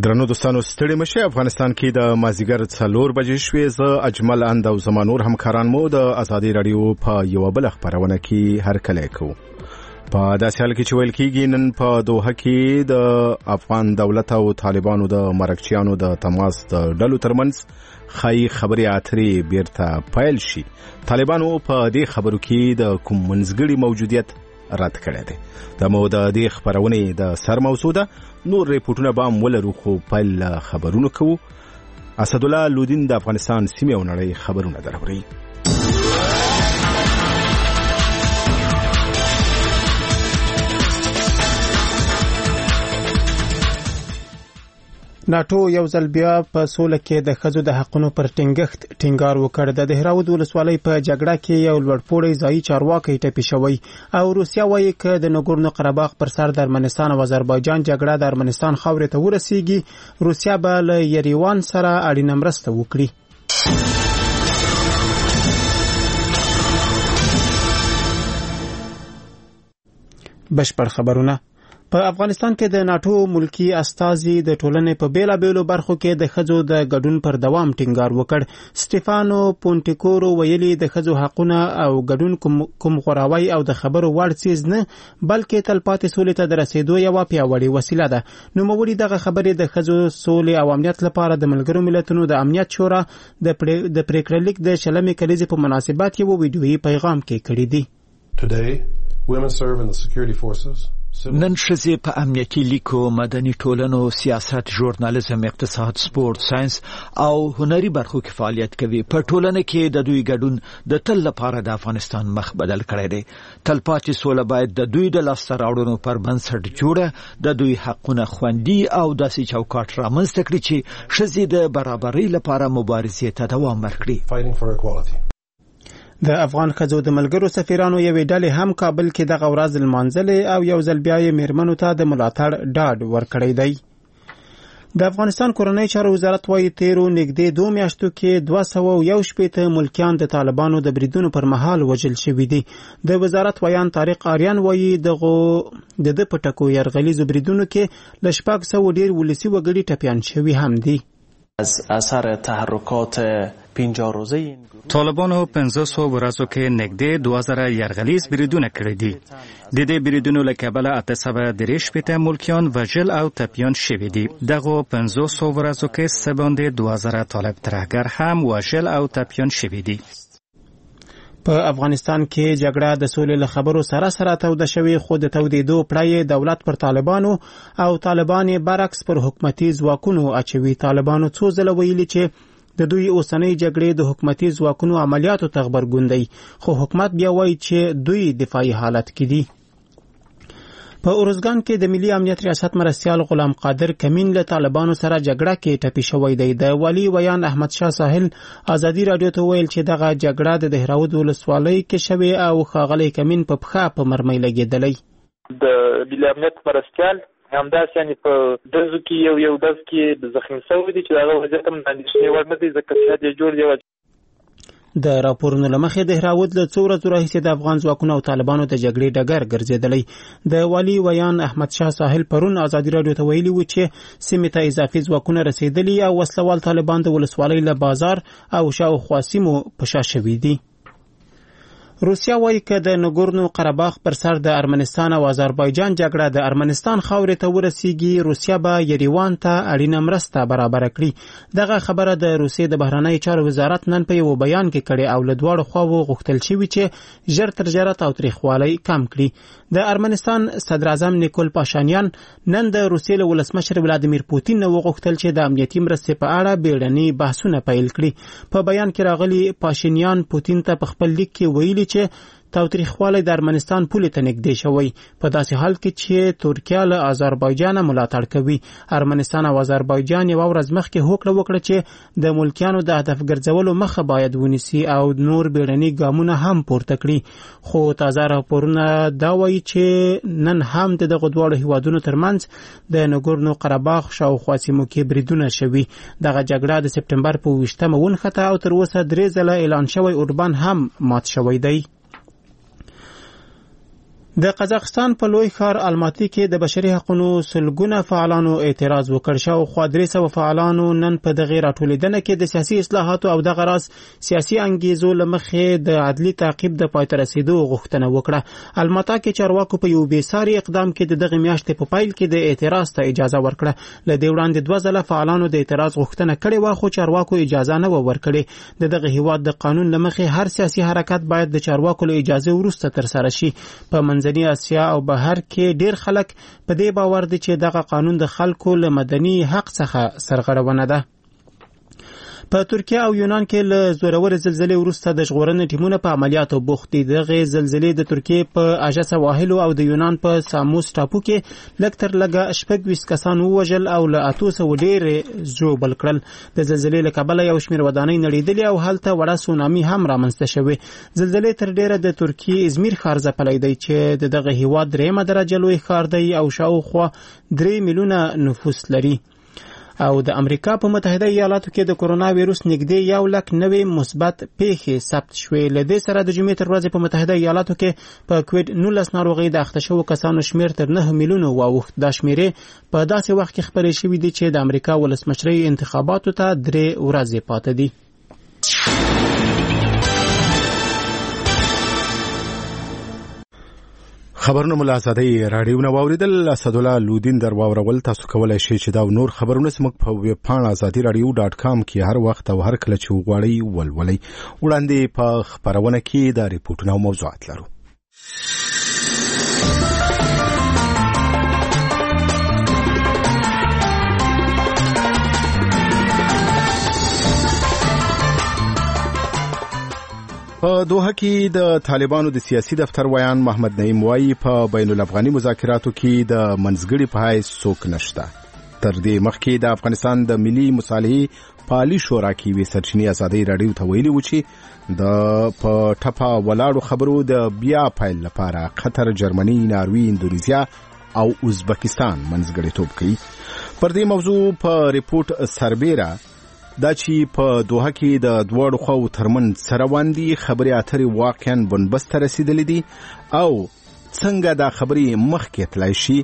درنو دوستانو ستړي مشه افغانستان کې د مازیګر 4 بجې شوې ز اجمل اند او زمانور همکاران مو د ازادي رادیو په یو بل خبرونه کې هر کله کو په داسې حال کې چې ویل کېږي نن په دوحه کې د افغان دولت او طالبانو د مرکچیانو د تماس د ډلو ترمنځ خای خبري اترې بیرته پایل شي. طالبانو په دې خبرو کې د کوم منځګړي موجودیت رد کړی دی. د دې خبرونه د سر موضوع نور ریپورتونه به ولرو خو پیل خبرونه کوو. اسدالله لودین د افغانستان سیمه او نړۍ خبرونه دروري. ناتو یو ځل بیا په سوله کې د ښځو د حقونو پر ټینګار وکړ. د دهراود ولسوالۍ په جګړه کې یو لوړپوړی ځایي چارواکي ټپي شوی او روسیا وایي چې د نګورنو قرهباغ پر سر د ارمنستان او آذربایجان جګړه د ارمنستان خاورې ته ورسیږي. روسیا به له یریوان سره اړینه مرسته وکړي. بشپړ خبرونه. په افغانستان کې د ناتو ملکی استازي د ټولنې په بیلابېلو برخو کې د ښځو د ګډون پر دوام ټینګار وکړ. سټيفانو پونټیکورو ویلي د ښځو حقونه او ګډون کوم غوراوي او د خبرو وړ څیز نه بلکې تلپاتې سولې ته د رسیدو یو پیاوړی وسیله ده. نوموړي دغه خبرې د ښځو سولې او امنیت لپاره د ملګرو ملتونو د امنیت شورا د پریکړه لیک د شلمې کلیزې په مناسبت یو ویډیويي پیغام کې کړی دی. Today, women serve in the security forces. نن ښځې په امنیتي لیکو، مدني ټولنو، سیاست، ژورنالیزم، اقتصاد، سپورت، ساينس او هنري برخو کې فعالیت کوي. په ټولنه کې د دوی ګډون د تل لپاره د افغانستان مخ بدل کړی دی. تلپاتې سوله باید د دوی د لاسته راوړنو پر بنسټ جوړه د دوی حقونه خوندي او داسې چوکاټ رامنځته کړي چې ښځې د برابرۍ لپاره مبارزې ته دوام ورکړي. د افغان ښځو د ملګرو سفیرانو یوې ډلې هم کابل کې دغه ورځ لمانځلې او یو ځل بیا یې میرمنو ته د ملاتړ ډاډ ورکړی دی. د افغانستان کورنۍ چارو وزارت وايي تیرو نږدې 2 میاشتو کې 211 ملکیان د طالبانو د بریدونو پر مهال وژل شوي دي. د وزارت ویان طارق آریان وايي د پټکو یرغلیزو بریدونو کې ل 600 ډیر ولسی وګړي ټپیان شوي هم دي. از اثر تحرکات 50 روزه طالبانو 500 ورځو کې نږدې 2000 یرغلیز بریدونه کړي دي. د دې بریدونو له کبله 830 ملکیان وژل او ټپیان شوي دي. دغه 500 ورځو کې سباندې 2000 طالب ترهګر هم وژل او ټپیان شوي دي. په افغانستان کې جګړه د سولې له خبرو سره سره توده شوې، خو د تودېدو پړی دولت پر طالبانو او طالبان برعکس پر حکومتي ځواکونو اچوي. طالبانو څو ځله ویلي چې د دوی اوسنۍ جګړې د حکومتي ځواکونو عملیاتو ته غبرګون دی، خو حکومت بیا وایي چې دوی دفاعي حالت کې دي. په اورزګان کې د ملي امنیت ریاست مرستیال غلام قادر کمین له طالبانو سره جګړه کې ټپي شوی دی. د والی ویان احمد شاه ساحل ازادي رادیو ته ویل چې دغه جګړه د دهراود ولسوالۍ کې شوې او ښاغلی کمین په پښه په مرمۍ لګېدلی. د ملي امنیت مرستیال همداسې یعنې په ډزو کې یو ډز کې زخمي شوی دی چې هغه وضعیت هم د اندېښنې وړ نه دی ځکه صحت یې جوړ دی. د راپورونو له مخې دهراود له څو ورځو راهیسې د افغان ځواکونو او طالبانو د جګړې ډګر ګرځېدلی. د والی ویان احمد شاه ساحل پرون ازادي رادیو ته ویلي و چې سیمې ته اضافي ځواکونه رسېدلي او وسلوال طالبان د ولسوالۍ له بازار او شاوخوا سیمو په شا شوي دي. روسیا وایي چې د نګورنو قرهباغ پر سر د ارمنستان او آذربایجان جګړه د ارمنستان خاورې ته ورسیږي. روسیا به یریوان ته اړینه مرسته برابر کړي. دغه خبره د روسیې د بهرنی چارو وزارت نن په یو بیان کې کړي او له دواړو خواو غوښتل شوي چې ژر تر ژره تاوتریخوالی کم کړي. د ارمنستان صدر اعظم نیکول پاشانیان نن د روسیې له ولسمشر ولادیمیر پوتین نه وغوښتل چې د امنیتي مرستې په اړه بیړني بحثونه پیل کړي. په بیان کې راغلي پاشینیان پوتین ته په خپل لیک کې ویلي چې تاوتریخوالی د ارمنستان پولې ته نږدې شوی، په داسې حال کې چې ترکیه له آذربایجان ملاتړ کوي. ارمنستان او آذربایجان یو ورځ مخکې هوکړه وکړه چې د ملکیانو د هدف ګرځولو مخه باید ونیسي او نور بیړني ګامونه هم پورته کړي. خو تازه راپورونه دا وایي چې نن هم دغه دواړو هیوادونو ترمنځ د نګورنو قرهباغ شاوخوا سیمو کې بریدونه شوي. دغه جګړه د سپټمبر په 20 ونښته او تر اوسه 3 ځله اعلان شوی اوربان هم مات شوی دی. د قزاقستان په لوی ښار الماتي کې د بشري حقوقو سلګونه فعالانو اعتراض وکړ. شاوخوا 300 فعالانو نن په دغه راټولېدنه کې د سیاسي اصلاحاتو او دغه راز سیاسي انګیزو لمخې د عدلي تعقیب د پای ته رسیدو غوښتنه وکړه. الماتا کې چارواکو په یو بېساري اقدام کې دغه میاشتې په پایل کې د اعتراض ته اجازه ورکړه. له دې وړاندې 2 ځله فعالانو د اعتراض غوښتنه کړې وه، خو چارواکو اجازه نه ورکړې. دغه هیواد د قانون لمخې هر سیاسي حرکت باید د چارواکو له اجازه وروسته ترسره شي. په منځني اسیا او بهر کې ډیر خلک په دې باور دي چې دغه قانون د خلکو له مدني حق څخه سرغړونه ده. په ترکیه او یونان کې له زورور زلزلې وروسته د ژغورنې ټیمونه په عملیاتو بوخت دي. دغه زلزلې د ترکیه په اژه سواحل او د یونان په ساموس ټاپو کې لږ تر لږه 26 کسان ووژل او له 800 ډېر ژوبل کړل. د زلزلې له کبله یو شمېر ودانۍ نړېدلې او هلته وړه سونامي هم رامنځته شوې. زلزلې تر ډېره د ترکیه ازمیر ښار ځپلی دی چې د دغه هیواد 3مه درجه لوی ښار دی او شاوخوا 3 میلیونه نفوس لري. او د امریکا په متحده ایالاتو کې د کرونا وایروس نږدې 1,00,000 مثبت پیښې ثبت شوې. له دې سره د جمعې تر ورځې په متحده ایالاتو کې په کووډ 19 ناروغۍ د اخته شوو کسانو شمېر تر 9 میلیونو واوښت. دا شمېرې په داسې وخت کې خپرې شوې دي چې د امریکا ولسمشرۍ انتخاباتو ته 3 ورځې پاتې دي. خبرونه مو له ازادۍ راډیو نه واوریدل. اسدالله لودین در واورول. تاسو کولای شئ چې دا نور خبرونه زموږ په ویب پاڼه azadiradio.com کې هر وخت او هر کله چې وغواړئ ولولئ. وړاندې په خبرونه کې دا ریپورتونه او موضوعات لرو. په دوحه کې د طالبانو د سیاسي دفتر ویان محمد نعیم وایي په بین الافغاني مذاکراتو کې د منځګړي په حیث څوک نشته. تر دې مخکې د افغانستان د ملي مصالحې پالي شورا کې وی سرچینې ازادۍ راډیو ته ویلي و چې د په ټپه ولاړو خبرو د بیا پایل لپاره قطر، جرمني، ناروی، اندونیزیا او ازبکستان منځګړیتوب کوي. پر دې موضوع په ریپورت سربیره دا چې په دوحه کې د دواړو خواو ترمنځ سره واندي خبرې اترې واقعا بنبست ته رسیدلې دي او څنګه دا خبرې مخکې تلای شي.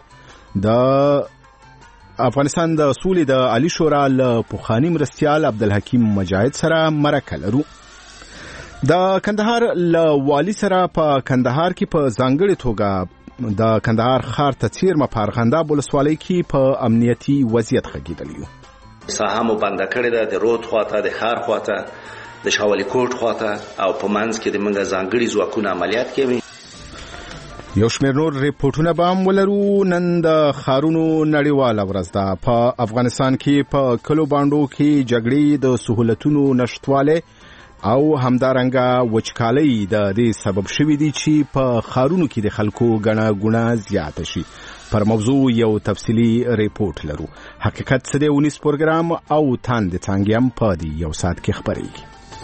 د افغانستان د سولې د عالی شورا له پخواني مرستیال عبدالحکیم مجاهد سره مرکه لرو. د کندهار له والي سره په کندهار کې په ځانګړې توګه د کندهار ښار ته څیرمه په ارغنداب ولسوالۍ کې په امنیتي وضعیت غږېدلی یو. ساحه مو بنده کړې ده، د رود خواته، د ښار خواته، د شاولي کوټ خواته او په منځ کې د منګه ځانګړي ځواکونه عملیات کوي. یو شمېر نور ریپورتونه به هم ولرو. نن د ښارونو نړیواله ورځ ده. په افغانستان کې په کلو باندو کې جګړې د سهولتونو نشتواله او همدارنګه وچکالۍ د دې سبب شوي دي چې په ښارونو کې د خلکو ګڼه ګوڼه زیاته شي. پر موضوع یو تفصیلی ریپورت لرو. حقیقت څه دی ونیس پروګرام او تاند څنګه هم په دې یو ساعت کې خبرېږي.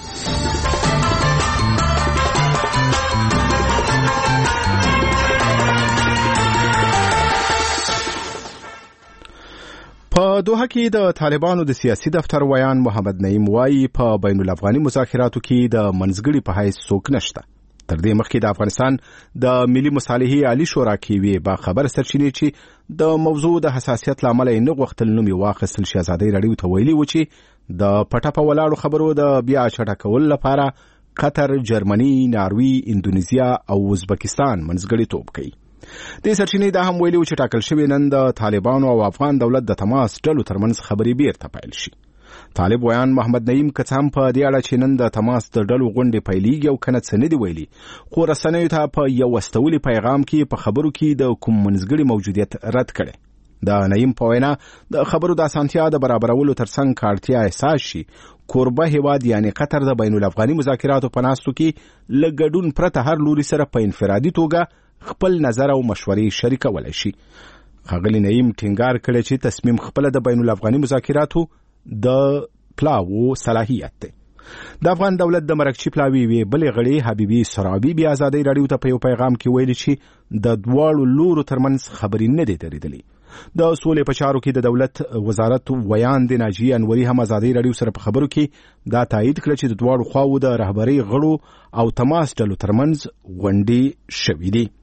په دوحه کې د طالبانو د سیاسي دفتر ویان محمد نعیم وایي په بین الافغاني مذاکراتو کې د منځګړي په حیث څوک نشته. تر دې مخکې د افغانستان د ملي مصالحې عالی شورا کې وی با خبر سرچینې چې د موضوع د حساسیت لامل نه غوښتل نوم واخیستل شي. ازادۍ راډیو ته ویلي و چې د پټه ولاړو خبرو د بیا چټکول لپاره قطر، جرمني، ناروی، اندونیزیا او ازبکستان منځګړیتوب کوي. د سرچینې دا هم ویلي و چې ټاکل شوی نن د طالبانو او افغان دولت د تماس ډلو ترمنځ خبرې بیرته پیل شي. طالب ویان محمد نعیم کڅام په دې اړه چې نن د تماس د ډلو غونډې پیلېږي او کنه څه نه دی ویلي، خو رسنیو ته په یو واستولي پیغام کې په خبرو کې د کوم منځګړي موجودیت رد کړي. د نعیم په وینا د خبرو د اسانتیا د برابرولو ترڅنګ کارتیا احساس شي کوربه هیواد یعنی قطر د بین الافغاني مذاکراتو په ناستو کې لګډون پرته هر لوري سره په انفرادي توګه خپل نظر او مشورې شریکولای شي. ښاغلي نعیم ټینګار کړی چې تصمیم خپل د بین الافغاني مذاکراتو د پلاو صلاحیت دی. د افغان دولت د مرکچی پلاوی وی بلې غړي حبیبي سرابي بیا ازادۍ راډیو ته په یو پیغام کې ویلي چې د دواړو لورو ترمنځ خبرې نه دي درېدلې. د سولې په چارو کې د دولت وزارت ویان د ناجی انوري هم ازادۍ راډیو سره په خبرو کې دا تایید کړ چې د دواړو خواو د رهبرۍ غړو او تماس ډلو ترمنځ غونډې شوې دي.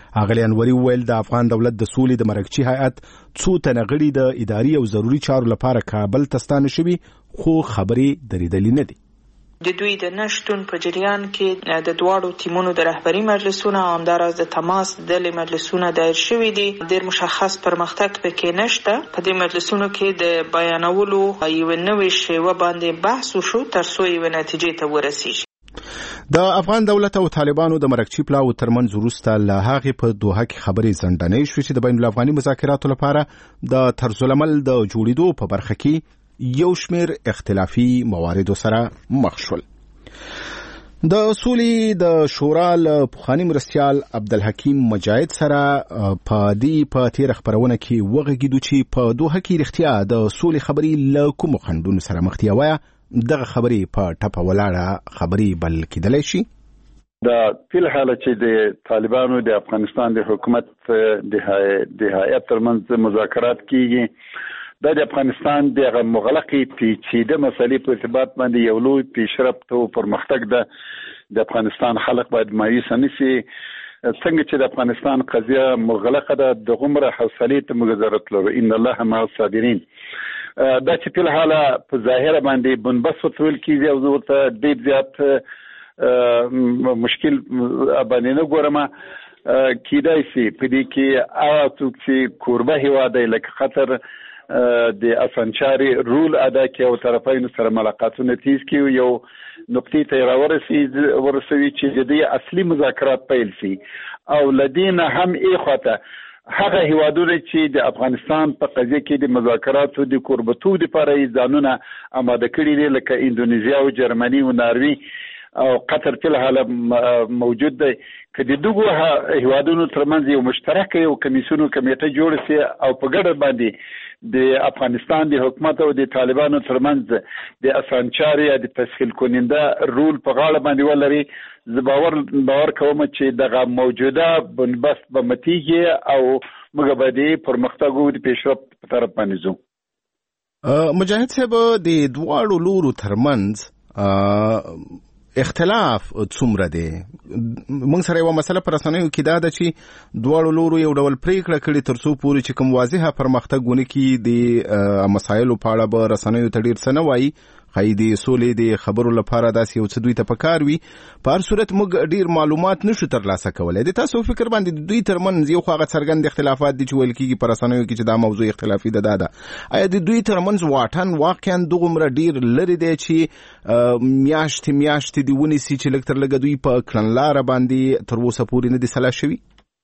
اغلی انوري ویل د افغان دولت د سولې د مرکچی هیئت څو تنه غړي د اداري او ضروري چارو لپاره کابل ته ستانه شوي خو خبرې درېدلې نه دي. د دوی د نشټون په جریان کې د دواړو ټیمونو د رهبری مجلسونه او همداراز د تماس ډلې مجلسونه دایر شوي دي. ډېر مشخص پرمختګ پکې نشته. په دې مجلسونو کې د بیانولو یو نوې شیوه باندې بحث وشو تر څو یو نتیجې ته ورسیږي. د افغان دولت او طالبانو د مرکچی پلاو ترمنځ وروسته له هغې په دوحه کې خبرې ځنډنۍ شوې چې د بین الافغاني مذاکراتو لپاره د طرزالعمل د جوړېدو په برخه کې یو شمېر اختلافي مواردو سره مخ شول. د سولې د شورا له پخواني مرستیال عبدالحکیم مجاهد سره په تېره خپرونه کې وغږېدو چې په دوحه کې رښتیا د سولې خبرې له کومو خنډونو سره مخ دي، وایه دغه خبرې په ټپه ولاړه خبرې بل کېدلی شي. دا فی الحال چې د طالبانو د افغانستان د حکومت د هیئت ترمنځ مذاکرات کیږي، دا د افغانستان د مغلقې پیچیده مسلې په ارتباط باندې یو لوی پیشرفت او پرمختګ ده. د افغانستان خلک باید مایوس نشي. څنګه چې د افغانستان قضیه مغلقه ده، د غمره حوصلې ته موږ ضرورت لرو. ان الله مع الصابرین. دا چې په حال په ظاهر باندې بنبس وتول کیږي او ورته ډېر زیات مشکل باندې نه ګورم. کیدای شي په دې کې هغه څوک چې کوربه هیواد دی لکه قطر د اسانچاري رول ادا کوي او طرفینو سره ملاقاتونه تیز کوي، یو نقطې ته ورسوي چې د دې اصلي مذاکرات پیل شي. او لدینه هم ایخواته هغه هیوادونه چې د افغانستان په قضیه کې د مذاکراتو د کوربتوب لپاره یې ځانونه آماده کړي دي، لکه اندونیزیا او جرمني او ناروی او قطر په حال موجود دی. که د دغو هیوادونو ترمنځ یو مشترک یو کمیسیون کمیټه جوړ شي او په ګډه باندې د افغانستان د حکومت او د طالبانو ترمنځ د اسانچاري د تسهیل کننده رول په غاړه باندې ولري، زه باور کوم چې دغه موجوده بنبست به متیږي او موږ به د پرمختګ او د پیشرفت په طرف باندې ځو. مجاهد صاحب، د دواړو لورو ترمنځ اختلاف څومره دی؟ موږ سره یو مسله پر رسنیو کې دا ده چې دواړو لورو یو ډول پریکړه کړې تر څو پورې چې کوم واضحه پرمختګ ونه کړي د مسایلو په اړه به رسنیو ته ډېر څه نه وایي، ښایي د سولې د خبرو لپاره داسې یو څه دوی ته پکار وي. په هر صورت موږ ډېر معلومات نشو ترلاسه کولی. د تاسو فکر باندې د دوی ترمنځ یو خو هغه څرګند اختلافات دي چې ویل کېږي په رسنیو کې چې دا موضوع اختلافي ده. دا آیا د دوی ترمنځ واټن واقعا دغومره ډېر لرې دی چې میاشتې دې ونیسي چې لږ تر لږه دوی په کړنلاره باندې تر اوسه پورې نه دي سلا شوي؟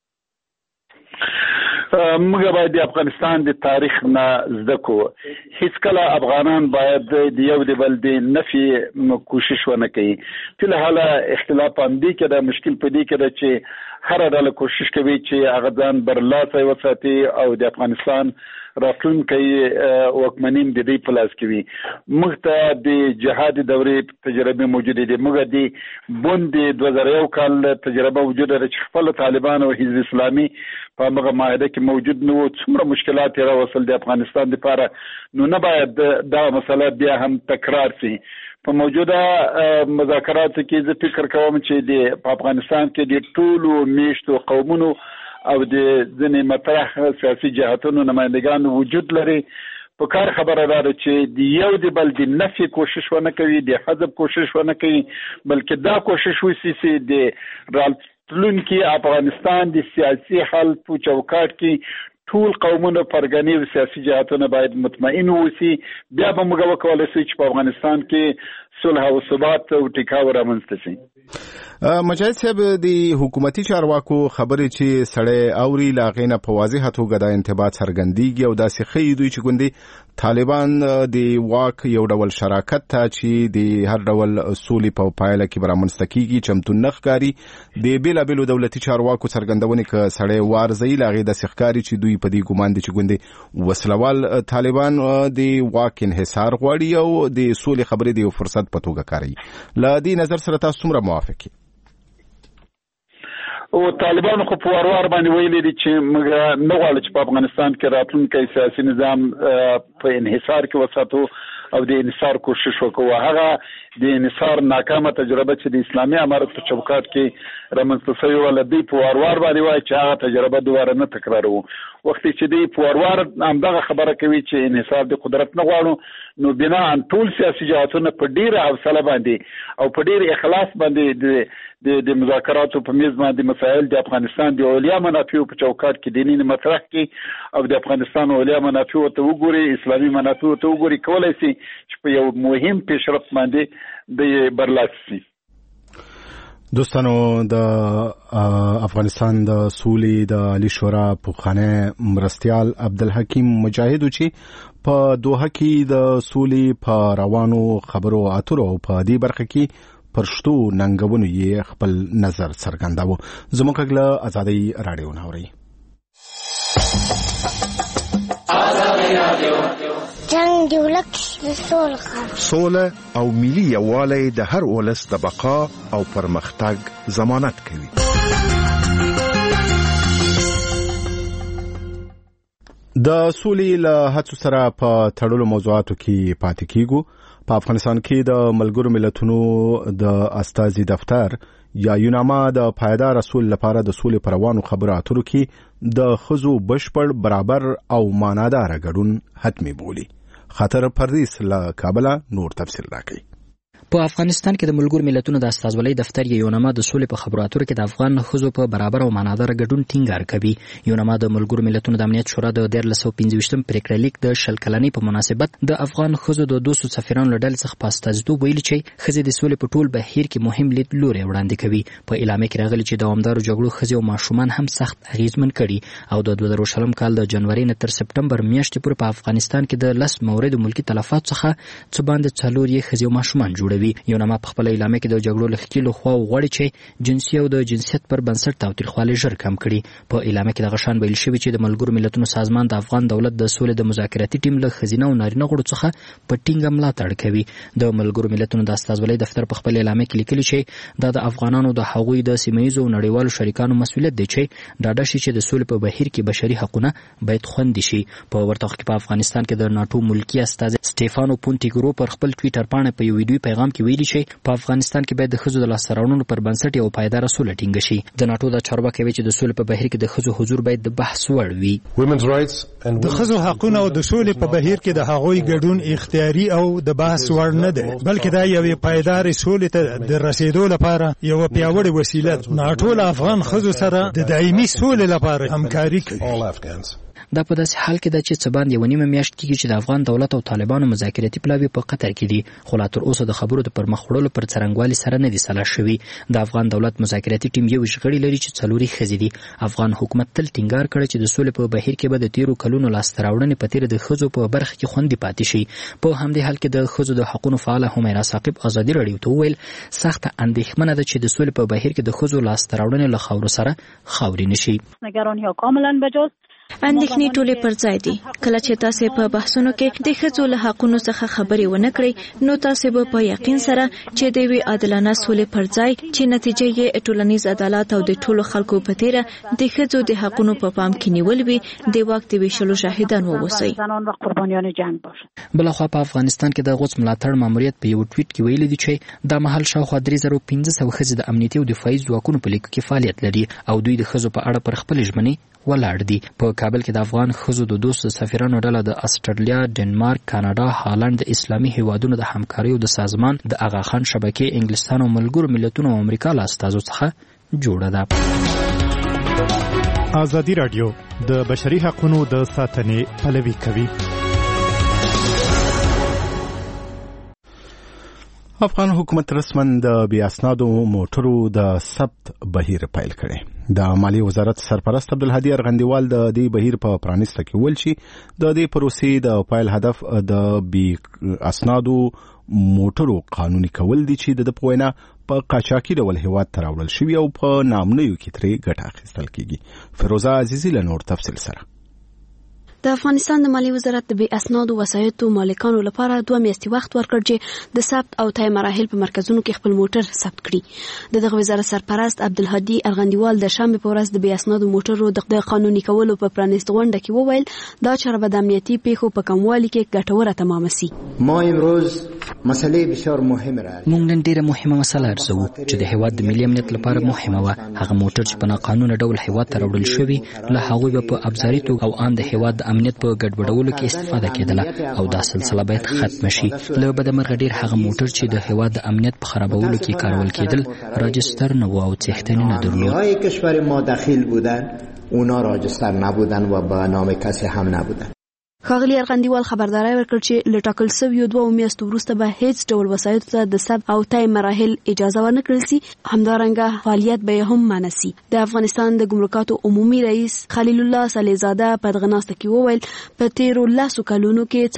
موږ باید د افغانستان د تاریخ نه زده کو. هیڅ کله افغانان باید د یو د بل د نفي کوشش ونه کوي. په الحال اختلاف باندې کې د مشکل په دې کې ده چې هر ډله کوشش کوي چې هغه ځان برلاسه وساتي او د افغانستان راتلونکی واکمنین د دې په لاس کې وي. موږ ته د جهاد دورې تجربه موجوده دي. موږ د بوند 2001 کال تجربه موجوده ده چې خپل طالبان او حزب اسلامي په هغه معاهده کې موجود نو څومره مشکلات را وصل د افغانستان لپاره، نو نه باید دا مسله بیا هم تکرار شي. په موجوده مذاکراتو کې زه فکر کوم چې د افغانستان کې د ټولو میشتو قومونو او د ځینې مطرح سیاسي جهاتونو نمایندګان وجود لري. په کار خبره ده چې د یو د بل د نفي کوشش ونه کوي، د حذف کوشش ونه کوي، بلکې دا کوشش وشي چې د راتلونکي افغانستان د سیاسي حل په چوکاټ کې ټول قومونه پرګنی او سیاسي جهاتونه باید مطمئن اوسي. بیا به موږ وکولای شو چې په افغانستان کې صلح او ثبات او ټیکاو رامنځته شي. مجاهد صاحب، د حکومتي چارواکو خبرې چې سړی اوري لا غینه په واضحه توګه د انتباه څرګندېږي او داسې ښیي دوی چې ګوندې طالبان د واک یو ډول شراکت ته چې د هر ډول سولې په پایله کې رامنځته کېږي چمتو نه ښکاري. د بېلابېلو دولتي چارواکو څرګندونې که سړی وارزوي له هغې داسې ښکاري چې دوی په دې ګمان دي چې ګوندې وسلوال طالبان د واک انحصار غواړي او د سولې خبرې د یو فرصت په توګه کاروي. له دې نظر سره تاسو څومره موافق یې؟ او طالبانو خو په وار باندې ویلي دي چې موږ نه غواړو چې په افغانستان کې راتلونکی سیاسي نظام په انحصار کې وساتو او د انحصار کوشش وکړو. هغه د انحصار ناکامه تجربه چې د اسلامي امارت په چوکاټ کې رامنځته شوې وه، له دوی په وار باندې وایي چې هغه تجربه دوباره نه تکراروو. وخت چې دوی په وار همدغه خبره کوي چې انحصار د قدرت نه غواړو، نو بناء ټول سیاسي جهاتونه په ډیره حوصله باندې او په ډیر اخلاص باندې د مذاکراتو په میز باندې مسایل د افغانستان د اولیا منافعو په چوکاټ کې دیني مطرح کړي او د افغانستان اولیا منافعو ته وګوري، اسلامي منافعو ته وګوري، کولای شي چې په یو مهم پیشرفت باندې د برلاسي شي. دوستانو، د افغانستان د سولې د عالی شورا پوخانه مرستیال عبدالحکیم مجاهد چې په دوحه کې د سولې په روانو خبرو اترو په دې برخه کې پرشتو ننګونو یې خپل نظر څرګنداوه. زموږ غږ آزادۍ رادیو ناوري. جنگ دی ولک سوله او ملي یووالی د هر ولس د بقا او پرمختګ ضمانت کوي. د سولې له هڅو سره په تړلو موضوعاتو کې پاتې کیږو. په افغانستان کې د ملګرو ملتونو د استازي دفتر یا یوناما د پایدار رسول لپاره د سولې پروانو خبرو اترو کې د خزو بشپړ برابر او معنادار ګډون حتمی بولی. خاطر پردیس له کابل نور تفصیل راکړي. په افغانستان کې د ملګرو ملتونو د استازولۍ دفتر یوناما د سولې په خبرو اترو کې د افغان ښځو په برابر او معنادار ګډون ټینګار کوي. یوناما د ملګرو ملتونو د امنیت شورا د 1325 پریکړه لیک د شل کلنۍ په مناسبت د افغان ښځو د 200 سفیرانو له ډلې څخه په استازیتوب ویلي چې ښځې د سولې په ټول بهیر کې مهم لید لوری وړاندې کوي. په اعلامیه کې راغلي چې دوامدارو جګړو ښځې او ماشومان هم سخت اغیزمن کړي او د 2020 کال د جنوري نه تر سپټمبر میاشتې پورې په افغانستان کې د 10 موردو ملکی تلفات څخه څه باندې 4 یې ښځې او ماشومان جوړوي. یوناما په خپل اعلامیه کې د جګړو له ښکیلو خواو غواړي چې جنسي او د جنسیت پر بنسټ تاوتریخوالی ژر کم کړي. په اعلامیه کې دغه شان ویل شوي چې د ملګرو ملتونو سازمان د افغان دولت د سولې د مذاکراتي ټیم له ښځینه او نارینه غړو څخه په ټینګه ملاتړ کوي. د ملګرو ملتونو د استازولۍ دفتر په خپل اعلامیه کې لیکلي چې دا د افغانانو د هغوی د سیمهیزو او نړیوالو شریکانو مسؤلیت دی چې ډاډه شي چې د سولې په بهیر کې بشري حقونه باید خوندي شي. په ورته وخت کې په افغانستان کې د ناټو ملکی استازی سټيفانو پونټیګرو پر خپل ټویټر باندې په یو ویډیو پیغام کې ویلي چې په افغانستان کې باید د ښځو د لاسته راوړنو پر بنسټ یو پایداره سوله ټینګه شي. د ناټو د چارواکي ویلي چې د سولې په بهیر کې د ښځو حضور باید د بحث وړ وي. د ښځو حقونه او د سولې په بهیر کې د هغوی ګډون اختیاري او د بحث وړ نه دی، بلکې دا یو پایدارې سولې ته د رسیدو لپاره یو پیاوړی وسیله ده. ناټو له افغان ښځو سره د دایمي سولې لپاره همکاري کوي. دا په داسې حال کې ده چې څه باندې یوه نیمه میاشت کېږي چې د افغان دولت او طالبانو مذاکراتي پلاوي په قطر کې دي، خو لا تر اوسه د خبرو د پرمخ وړلو پر څرنګوالي سره نه دي سلا شوي. د افغان دولت مذاکراتي ټیم یو غړي لري چې 4 ښځې دي. افغان حکومت تل ټینګار کړی چې د سولې په بهیر کې به د 13 کلونو لاسته راوړنې په تیر د ښځو په برخه کې خوندي پاتې شي. په همدې حال کې د ښځو د حقوقو فعال همیرا ثاقب ازادي رادیو ته ویل سخت اندېښمنه ده چې د سولې په بهیر کې د ښځو لاسته راوړنې له خاورو سره خاوري نشي. نگرانی‌ها کاملا بجاست. اندېښنې ټولې پر ځای دي. کله چې تاسو په بحثونو کې د ښځو له حقوقو څخه خبرې ونه کړئ، نو تاسو به په یقین سره چې د وی عادلانه سولې پر ځای چې نتیجه یې ټولنیز عدالت او د ټولو خلکو په تیره د ښځو د حقوقو په پام کې نیول وي، د وخت ویشلو شاهدان ووسی. بلخوا په افغانستان کې د غوڅ ملاتړ ماموریت په یو ټویټ کې ویلي دی چې د محل شاوخوا 3500 ښځې د امنیتي او دفاعي ځواکونو په لیکو کې فعالیت لري او دوی د ښځو په اړه پر خپل ژمنې ولاړ دي. په کابل کې د افغان ښځو د 200 سفیرانو ډله د استرالیا، ډنمارک، کاناډا، هالند، د اسلامي هیوادونو د همکاریو د سازمان، د اغاخان شبکې، انګلستان او ملګرو ملتونو او امریکا له استازو څخه جوړه ده. آزادي رادیو د بشري حقوقو د ساتنې پلوي کوي. افغان حکومت رسمن د بی اسنادو موټرو د ثبت بهیر پیل کړي. د مالی وزارت سرپرست عبدالهادي ارغندیوال د دې بهیر په پرانیسته کې ویل چې د دې پروسې د پیل هدف د بی اسنادو موټرو قانوني کول دي چې د پوینا په قاچاقي ډول هیواد ته راوړل شوی او په نامنیو کې ترې ګټه اخیستل کیږي. فیروزه عزیزی له نور تفصیل سره. د افغانستان د مالیې وزارت د بې اسنادو وسایطو مالکانو لپاره 2 میاشتې وخت ورکړ چې د ثبت او تای مراحل په مرکزونو کې خپل موټر ثبت کړي. دغه وزارت سرپرست عبدالهادي ارغندیوال د شنبې په ورځ د بې اسنادو موټرو د قانوني کولو په پرانیست غونډه کې وویل دا چاره به د امنیتي پیښو په کموالي کې ګټوره تمام شي. ما امروز مسئله بسیار مهمه را موږ نن ډیره مهمه مسله ارزو چې د هیواد د ملي امنیت لپاره مهمه و. هغه موټر چې په ناقانونه ډول هیواد ته راوړل شوی له هغوی په ابزاري توګه او ان د هیواد د امنیت په ګډوډولو کې استفاده کېدله او دا سلسله باید ختم شي. له بدمرغه ډیر هغه موټر چې د هیواد د امنیت په خرابولو کې کارول کېدل راجستر نه و او څښتنی نه درلود. های کشور ما داخل بودن اونا راجستر نبودن و به نام کسی هم نبودن. ښاغلي ارغندیوال خبرداری ورکړ چې له ټاکل شویو 2 میاشتو وروسته به هیڅ ډول وسایطو ته د ثبت او تای مراحل اجازه ورنه کړل شي. همدارنګه فعالیت به هم منع شي. د افغانستان د ګمرکاتو عمومي رئیس خلیل الله صلیزاده په دغه ناسته کې وویل په تیرو 10 کلونو کې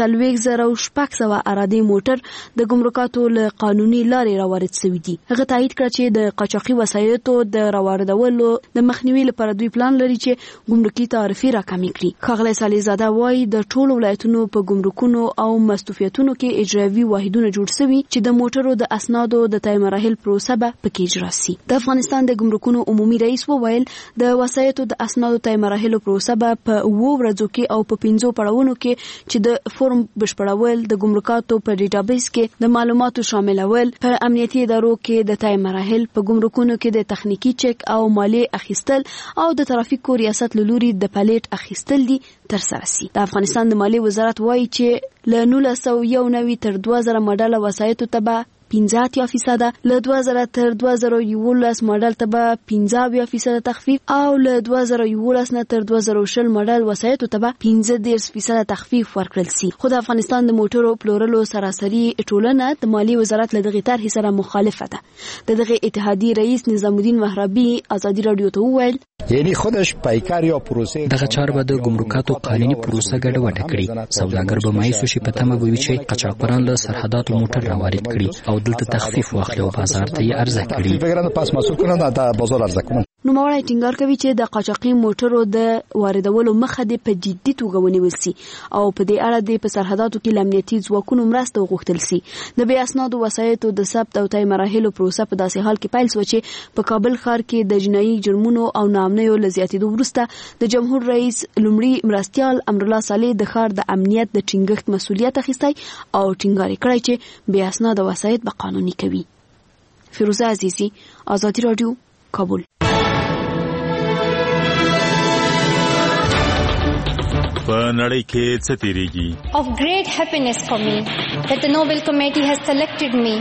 40,600 ارادي موټر د ګمرکاتو له قانوني لارې راوارد شوي دي. هغه تایید کړ چې د قاچاقي وسایطو د راوړدولو د مخنیوي لپاره دوی پلان لري چې ګمرکي تعرفې راکمې کړي. ښاغلی صلیزاده وایي د ټولو ولایتونو په ګمرکونو او مستوفیتونو کې اجرایوي واحدونه جوړ شوي چې د موټرو د اسنادو د تای مراحل پروسه به پکې اجرا شي. د افغانستان د ګمرکونو عمومي رئیس وویل د وسایطو د اسنادو تای مراحل پروسه به په 2 ورځو کې او په 5 پړاوونو کې چې د فورم بشپړول د ګمرکاتو په ډیټابیس کې د معلوماتو شاملول په امنیتي ادارو کې د تای مراحل په ګمرکونو کې د تخنیکی چک او مالیې اخیستل او د ترافیکو ریاست لوري د پلیټ اخیستل دي تر سره شي. د افغانستان د مالیې وزارت وایي چې له 1991 تر 2000 ماډل وسایطو ته به 15% له 2000 تر 2011 ماډل ته به 15% تخفیف او له 2011 نه تر 2020 ماډل وسایطو ته به 15% تخفیف ورکړل شي. خو د افغانستان د موټرو پلورلو سراسري ټولنه د مالیې وزارت له دغه طرحې سره مخالفه ده. د دغه اتحادیې رئیس نظام الدین مهربي ازادي رادیو ته وویل یعنی خودش پیکر یا پروسه دغه چاره به د ګمرکاتو قانوني پروسه ګډوډه کړي. سوداګر به مایوس شي په تمه وي چې قاچاقبران له سرحداتو موټر راوارد کړي او دلته تخفیف واخلي او بازار ته یې عرضه کړي. فکرانه پاس مسئول کنه دا بازار عرضه کوي. نوموړی ټینګار کوي چې د قاچاقي موټرو د واردولو مخه د په جدي توګه ونیول شي او په دې اړه د په سرحداتو کې امنیتي ځواکونو مرسته وغوښتل شي. د بې اسنادو وسایطو د ثبت او تای مراحلو پروسه په داسې حال کې پیل شوه چې په کابل ښار کې د جنایي جرمونو او ناامنیو له زیاتېدو وروسته د جمهور رئیس لومړي مرستیال امرالله صالح د ښار د امنیت د ټینګښت مسؤلیت اخیستی او ټینګار کړی چې بې اسناده وسایط به قانوني کوي. فیروزه عزیزی، آزادی رادیو، کابل. په نړۍ کې څه تیریږي؟ Of great happiness for me that the Nobel Committee has selected me.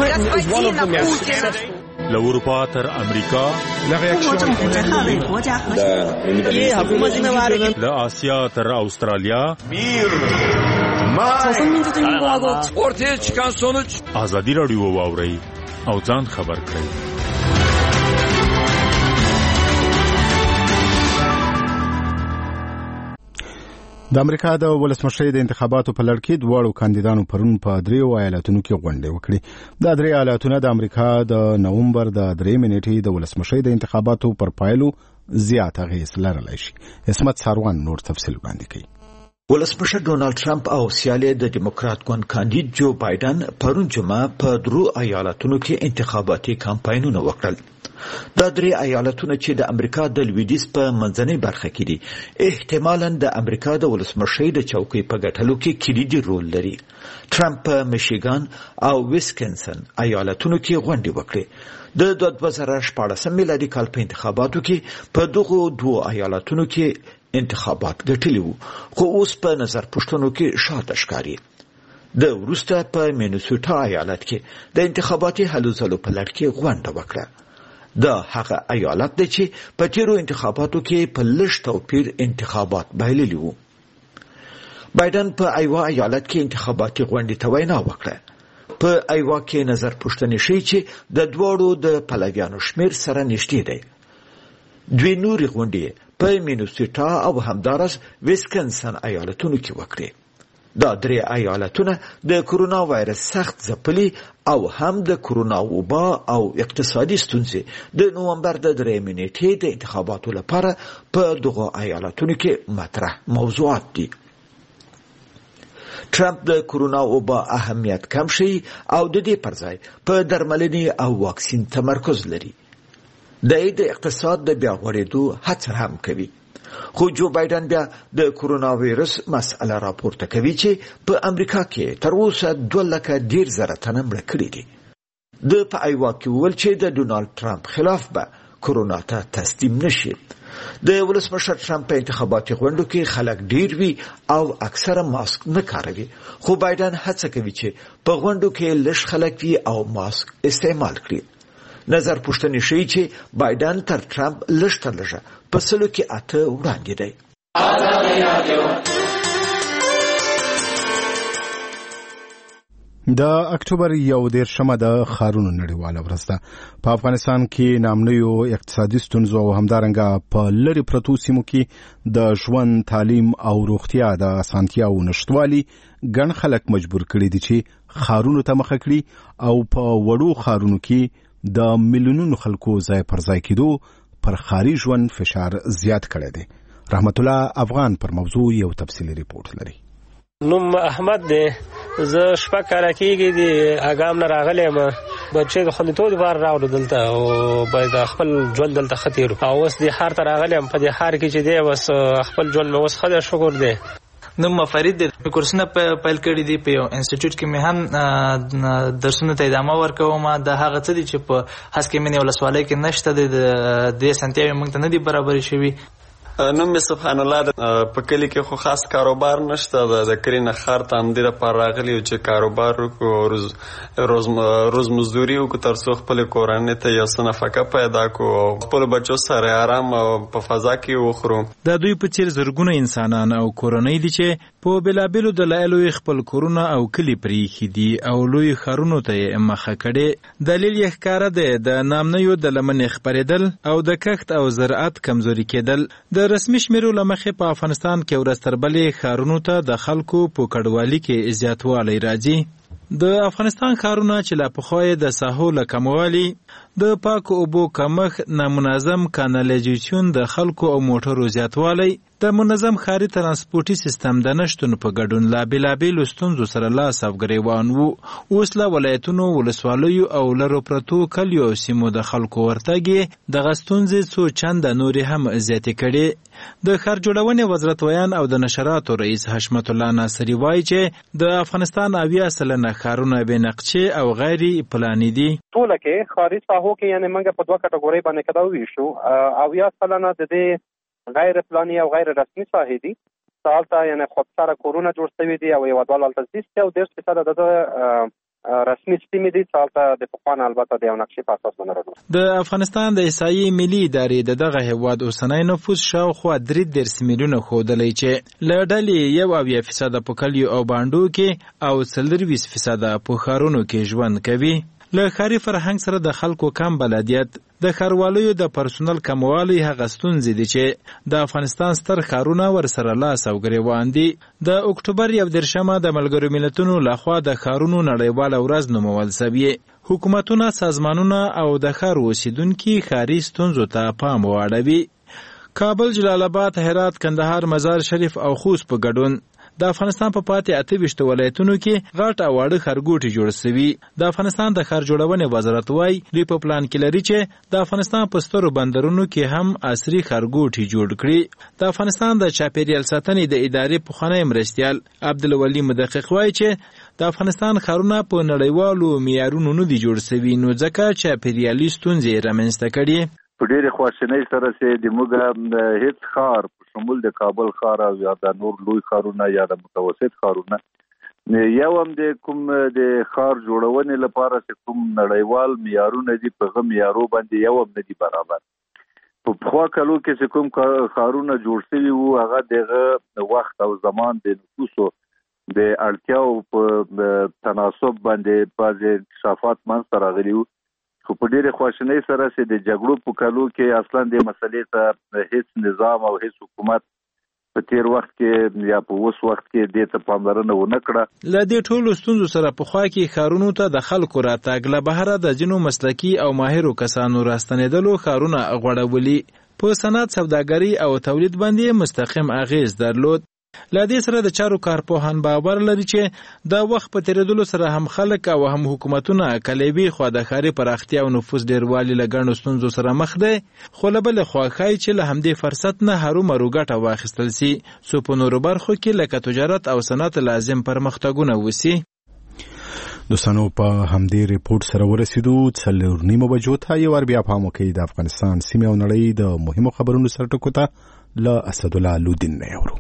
له اروپا تر امریکا، له آسیا تر استرالیا، آزادی رادیو واورئ او ځان خبر کړئ. د امریکا د ولسمشرۍ د انتخاباتو په لړ کې دواړو کاندیدانو پرون په 3 ایالتونو کې غونډې وکړې. دا 3 ایالتونه د امریکا د نومبر د 3 نیټې د ولسمشرۍ د انتخاباتو پر پایلو زیات اغېز لرلی شي. اسمت ساروان نور تفصیل وړاندې کوي. ولسمشر ډونالد ټرمپ او سیاله د ډیموکرات ګوند کاندید جو بایدن پرون جمعه په 3 ایالتونو کې انتخاباتي کمپاینونه وکړل. دا 3 ایالتونه چې د امریکا د لویدیځ په منځنۍ برخه کې دي احتمالاً د امریکا د ولسمشرۍ د چوکۍ په ګټلو کې کلیدي رول لري. ټرمپ په میشیګان او ویسکنسن ایالتونو کې غونډې وکړې. د 2014 میلادي کال په انتخاباتو کې په دغه 2 ایالتونو کې انتخابات ګټلي وو، خو اوس په نظر پوښتنو کې شاته ښکاري. د وروسته په مینیسوټا ایالت کې د انتخاباتي هلو ځلو په لړ کې غونډه وکړه. دا هغه ایالت دی چې په تیرو انتخاباتو کې په لږ توپیر انتخابات بایللي وو. بایدن په ایوا ایالت کې انتخاباتي غونډې ته وینا وکړه. په ایوا کې نظر پوښتنې شي چې د دواړو د پلویانو شمیر سره نږدې دی. 2 نورې غونډې په مینیسوټا او همدارس ویسکنسن ایالتونو کې وکړې. دا 3 ایالتونه د کرونا وایرس سخت ځپلي او هم د کرونا وبا او اقتصادي ستونزې د نومبر د 3 نیټې د انتخاباتو لپاره په دغه ایالتونو کې مطرح موضوعات دي. ټرمپ د کرونا وبا اهمیت کم شي او د دې پر ځای په درملنې او واکسین تمرکز لري. د اقتصاد د بیا غوړېدو هڅه هم کوي. خو جو بایدن بیا د کرونا وایرس مسأله راپورته کوي چې په امریکا کې تر اوسه 2,000,000 تنه مړه کړي دي. د په ایوا کې ویل چې د ډونالد ټرمپ خلاف به کرونا ته تسلیم نشي. د ولسمشر ټرمپ په انتخاباتي غونډو کې خلک ډیر وي او اکثره ماسک نه کاروي، خو بایدن هڅه کوي چې په غونډو کې لږ خلک وي او ماسک استعمال کړي. نظر پوښتنې ښیي چې بایدن تر ټرمپ لږ تر لږه په 100 کې 8 وړاندې دی. د اکتوبر 1 د ښارونو نړیواله ورځ ده. په افغانستان کې نامنیو اقتصادي ستونزو او همدارنګه په لرې پرتو سیمو کې د ژوند، تعلیم او روغتیا د اسانتیاو نشټوالي ګڼ خلک مجبور کړي دي چې ښارونو ته مخه کړي او په وړو ښارونو کې د میلیونونو خلکو ځای پر ځای کېدو پر ښاري ژوند فشار زیات کړی دی. رحمت الله افغان پر موضوع یو تفصیلي ریپورت لري. نوم احمد دی، زه شپه کاره کېږي دی اګام نه راغلی یم. بچې د خوندیتوب لپاره راوړو دلته او باید خپل ژوند دلته ښه تېرو او اوس دې ښار ته راغلی یم. په دې ښار کې چې دی بس خپل ژوند مې اوس ښه دی، شکر دی. نوم فرید دی، کورسونه پیل کړي دي په یو انسټیټیوټ کې. مې هم درسونه ته ادامه ورکوم. د هغه څه دي چې په هسکې منې ولسوالۍ کې نشته دي، د دې اسانتیاوې موږ ته نه دي برابرې شوي. نوم مې سبحان الله په کلي کې خو خاص کاروبار نشته. د کلي نه ښار ته همدې لپاره راغلي یو چې کاروبار وکړو، روز مزدوري وکړو تر څو خپلې کورنۍ ته یو څه نفقه پیدا کړو او خپلو بچو سره آرام په فضا کې وخورو. د دوی په څېر زرګونه انسانان او کورنۍ دي چې په بېلابېلو دلایلو خپل کورونه او کلي پرېښي دي او لوی ښارونو ته یې مخه کړې. دلیل یې ښکاره دی د نامنیو د لمنې خپرېدل او د کښت او زراعت کمزوري کېدل. د رسمي شمیرو له مخې په افغانستان کې ورځ تر بلې ښارونو ته د خلکو په کډوالي کې زیاتوالی راځي. د افغانستان ښارونه چې لا پخوا یې د ساحو له کموالي، د پاکو اوبو کمښت، نامنظم کانالیزاسیون، د خلکو او موټرو زیاتوالی، د منظم ښاري ترانسپورټي سیستم د نشتون په ګډون لا بېلابېلو ستونزو سره لاس او ګریوان وو. اوس له ولایتونو، ولسوالیو او لرو پرتو کلیو او سیمو د خلکو ورتګ یې دغه ستونزې څو چنده نورې هم زیاتې کړې. د ښار جوړونې وزارت ویان او د نشراتو رئیس حشمت الله ناصري وایي چې د افغانستان 80% ښارونه بې نقشې او غیر پلاني دي. ټوله کې ښاري ساحو کې یعنې موږ په 2 کټګورۍ باندې کدا وویشو. 80% د دې غیر پلاني او غیر رسمي ساحې دي. هلته یعنې خودسره کورونه جوړ شوي دي او هېوادوال هلته زیست دي او 10% د رسمي سیمې دي چې هلته د پخوا نه البته د یو نقشې په اساس باندې راغلي. د افغانستان د احصایې ملي ادارې د دغه هېواد اوسنی نفوس شاوخوا 33 میلیونه ښودلی چې له ډلې 70% په کلیو او بانډو کې او 40% په ښارونو کې ژوند کوي. له ښاري فرهنګ سره د خلکو کم بلدیت، د ښاروالیو د پرسونل کموالی هغه ستونزې دي چې د افغانستان ستر ښارونه ورسره لاس او ګریوان دي. د اکتوبر 1 د ملګرو ملتونو لخوا د ښارونو نړیواله ورځ نومول سوې. حکومتونه، سازمانونه او د ښار اوسیدونکي ښاري ستونزو ته پام واړوي. کابل، جلال آباد، هرات، کندهار، مزار شریف او خوست په ګډون د افغانستان په پاتې 28 ولایتونو کې غټ او واړه ښارګوټي جوړ شوي. د افغانستان د ښار جوړونې وزارت وایي دوی په پلان کې لري چې د افغانستان په سترو بندرونو کې هم عصري ښارګوټي جوړ کړي. د افغانستان د چاپیریال ساتنې د ادارې پخوانی مرستیال عبدالولي مدقق وایي چې د افغانستان ښارونه په نړیوالو معیارونو نه دي جوړ شوي، نو ځکه چاپیریالي ستونزې رامنځته کړي. په ډېرې خواشینۍ سره چې د موږ هیڅ ښار په شمول د کابل ښار او یا د نور لوی ښارونه یا د متوسط ښارونه یو هم د کوم د ښار جوړونې لپاره چې کوم نړیوال معیارونه دي په هغه معیارو باندې یو هم نه دي برابر. په پخوا کلو کې چې کوم ښارونه جوړ شوي وو هغه دغه وخت او زمان د نفوسو د اړتیاو په تناسب باندې بعضې انکشافات منځته راغلي وو. خو په ډېرې خواشینۍ سره چې د جګړو په کلو کې اصلا د مسلې ته هیڅ نظام او هیڅ حکومت په تیر وخت کې یا په اوس وخت کې د ته پاملرنه ونه کړه. ل دې ټولو ستونزو سره په خوا کې ښارونو ته د خلکو راتګ له بهره د ځینو مسلکي او ماهرو کسانو راستنېدلو ښارونه غوړولي. په صنعت، سوداګري او تولید باندې مستقیم اغیز درلود. له دې سره د چارو کارپوهان باور لري چې د وخت په تیریدلو سره هم خلک او هم حکومتونه کلیبي خوا د ښاري پراختیا او نفوذ ډیروالي له ګڼو ستونزو سره مخ دی، خو له بلې خوا ښایي چې له همدې فرصت نه هرومرو ګټه واخیستل سي څو په نورو برخو کې لکه تجارت او صنعت لازم پرمختګونه وسي. دوستانو په همدې ریپورت سره ورسېدو 4:30 بجو ته یو بیا پام وکړئ د افغانستان سیمې او نړۍ د مهمو خبرونو سره ټکو ته له اسدالله لودین نه اورو.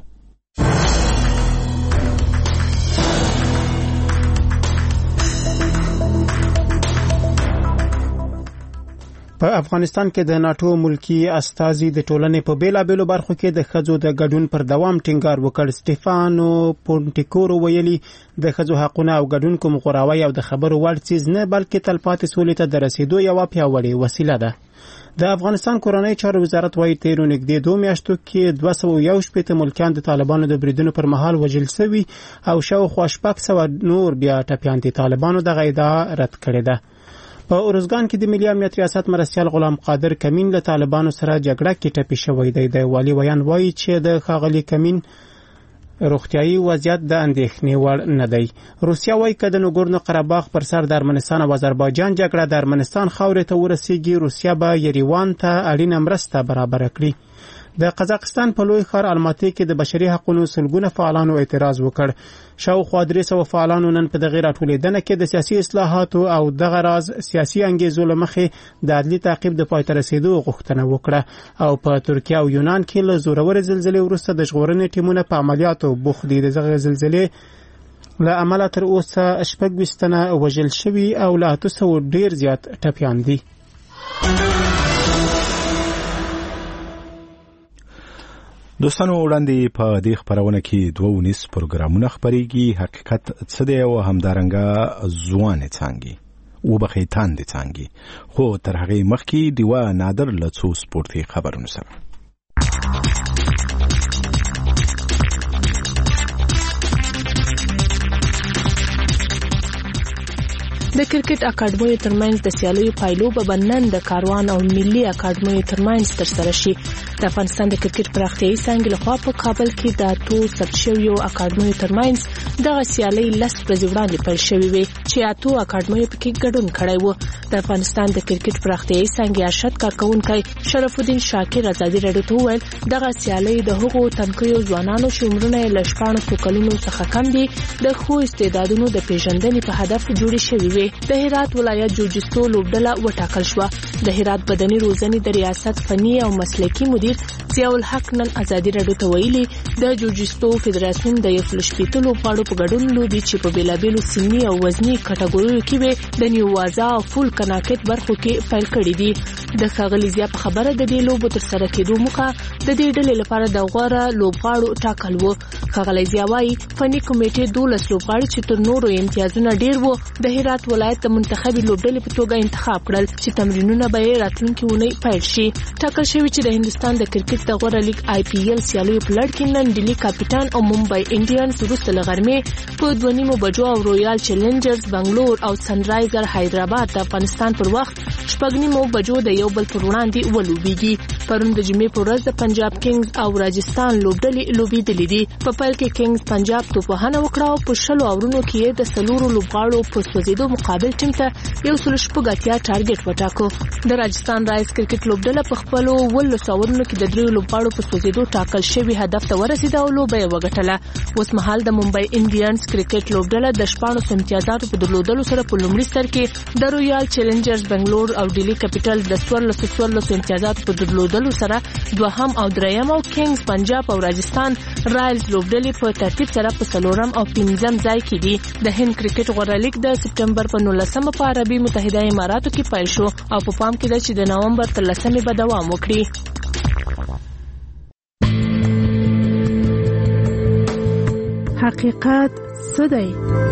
په افغانستان کې د ناتو ملکی استازي د ټولنې په بیلابېلو برخو کې د ښځو د ګډون پر دوام ټینګار وکړ. سټيفانو پونټیکورو ویلي د ښځو حقونه او ګډون کوم غوراوي او د خبرو وړ څیز نه بلکې تلپاتې سولې ته د رسیدو یو پیاوړې وسیله ده. د افغانستان کورنۍ چارو وزارت وايي تیرو نږدې 2 میاشتو کې 211 ملکیان د طالبانو د بریدونو پر مهال وژل شوي او شاوخوا 600 نور بیا ټپیان دي. طالبانو د ادعا رد کړې ده. په اورزګان کې د ملي امنیت ریاست مرستیال غلام قادر کمین له طالبانو سره جګړه کې ټپي شوی دی. د والی ویان وایي چې د خاغلی کمین روغتیايي وضعیت د اندېښنې وړ نه دی. روسیا وایي که د نګورنو قرهباغ پر سر د ارمنستان او آذربایجان جګړه د ارمنستان خاورې ته ورسیږي، روسیا به یریوان ته اړینه مرسته برابر کړي. د قزاقستان په لوی ښار الماتي کې د بشري حقوقو سلګونه فعالانو اعتراض وکړ. شاوخوا 300 فعالانو نن په دغه راټولېدنه کې د سیاسي اصلاحاتو او دغه راز سیاسي انګیزو له مخې د عدلي تعقیب د پای ته رسیدو غوښتنه وکړه. او په ترکیه او یونان کې له زورورې زلزلې وروسته د ژغورنې ټیمونه په عملیاتو بوخت دي. دغه زلزلې له امله تر اوسه 26 تنه وژل شوي او له 800 ډیر زیات ټپیان دي. دوستانو وړاندې په دې خبرونه کې 2 پروګرامونه خبريږي. حقیقت څه دی او همدارنګه ځوان څنګه او بخیتان دي څنګه، خو تر هغه مخکې دیوا نادر لڅو سپورتي خبرونه سره. د کرکټ اکاډمیو ترمنځ د سیالیو پایلوبه بنن د کاروان او ملي اکاډمیو ترمنځ ترسره شي. د افغانستان د کرکټ پراختیايي څانګې لخوا په کابل کې د اتو ثبت شویو اکاډمیو ترمنځ دغه سیالي 10 ورځې وړاندې پیل شوې وې چې اتو اکاډمیو پکې ګډون کړی و. د افغانستان د کرکټ پراختیايي څانګې ارشد کارکونکي شرف الدین شاکر ازادي راډیو ته وویل دغه سیالي د هغو تنکیو ځوانانو چې عمرونه یې له 14 کلونو څخه کم دي د ښو استعدادونو د پیژندنې په هدف جوړې شوې وې. د هرات ولایت جوجستو لوبډله وټاکل شو. د هرات بدني روزنې د ریاست فني او مسلکي مدیر ضیاء الحق نن ازادي راډیو ته ویلي د جوجستو فدراسیون د 18 لوبغاړو په ګډون لوبي چې په بیلابېلو سني او وزني کټګوریو کې به د نیوازا او فول کناکټ برخو کې پیل کړي دي. د ښاغلي ضیاء په خبره د دې لوبو تر سره کېدو موخه د دې ډلې لپاره د غوره لوبغاړو ټاکل و. ښاغلي ضیاء وايي فني کمیټې 12 لوبغاړي چې تر نورو امتیازونه ډیر وو د هرات ولایت د منتخبي لوبډلې په توګه انتخاب کړل چې تمرینونه به راتلونکي اونۍ پیل شي. ټاکل شوی چې د هندستان د کرکټ د غوره لیګ IPL سیالیو په لړ کې نن ډیلی کاپیټان او ممبئی انډینز وروسته له غرمې په 2:30 بجو او رویال چیلنجرز بنگلور او سنرایزر حیدرآباد د افغانستان پر وخت 4:30 بجو د یو بل پر وړاندې ولوبېږي. پرون د جمعې په ورځ د پنجاب کینګز او راجستان لوبډلې لوبېدلې دي. په پیل کې کینګز پنجاب توپوهنه وکړه او په 10 اورونو کې د 4 لوبغاړو په سوځېدو مقابل ټیم ته 180 ټارګټ وټاکو. د راجستان رایلز کرکټ لوبډله په خپل 12 اورونو کې د 3 لوبغاړو په سوځېدو ټاکل شوی هدف ته ورسېده او لوبه یې وګټله. اوس مهال د ممبئی انډینز کرکټ لوبډله د 14 امتیازاتو په درلودلو سره په لومړي سر کې د رویال چیلنجرز بنگلور او ډیلی کیپټل د 14 امتیازاتو په درلودلو سره دوهم او دریم او کینګز پنجاب او راجستان رایلز لوبډلې په ترتیب سره په 4م او 5م ځای کې دي. د هند کرکټ غوره لیګ د سپټمبر په 19 په عربي متحده اماراتو کې پیل شو او په پام کې ده چې د نومبر تر 10 به دوام وکړي. حقیقت څه دی؟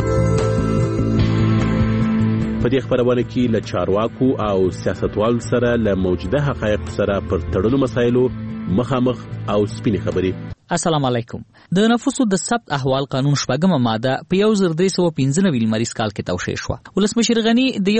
په دې خبرونه کې له چارواکو او سیاستوالو سره له موجوده حقایق سره پر تړلو مسایلو مخامخ او سپینې خبرې. السلام علیکم. د نفوسو د ثبت احوال قانون شپږمه ماده په 1395 لمریز کال کې توشیح شوه. ولسمشر غنی د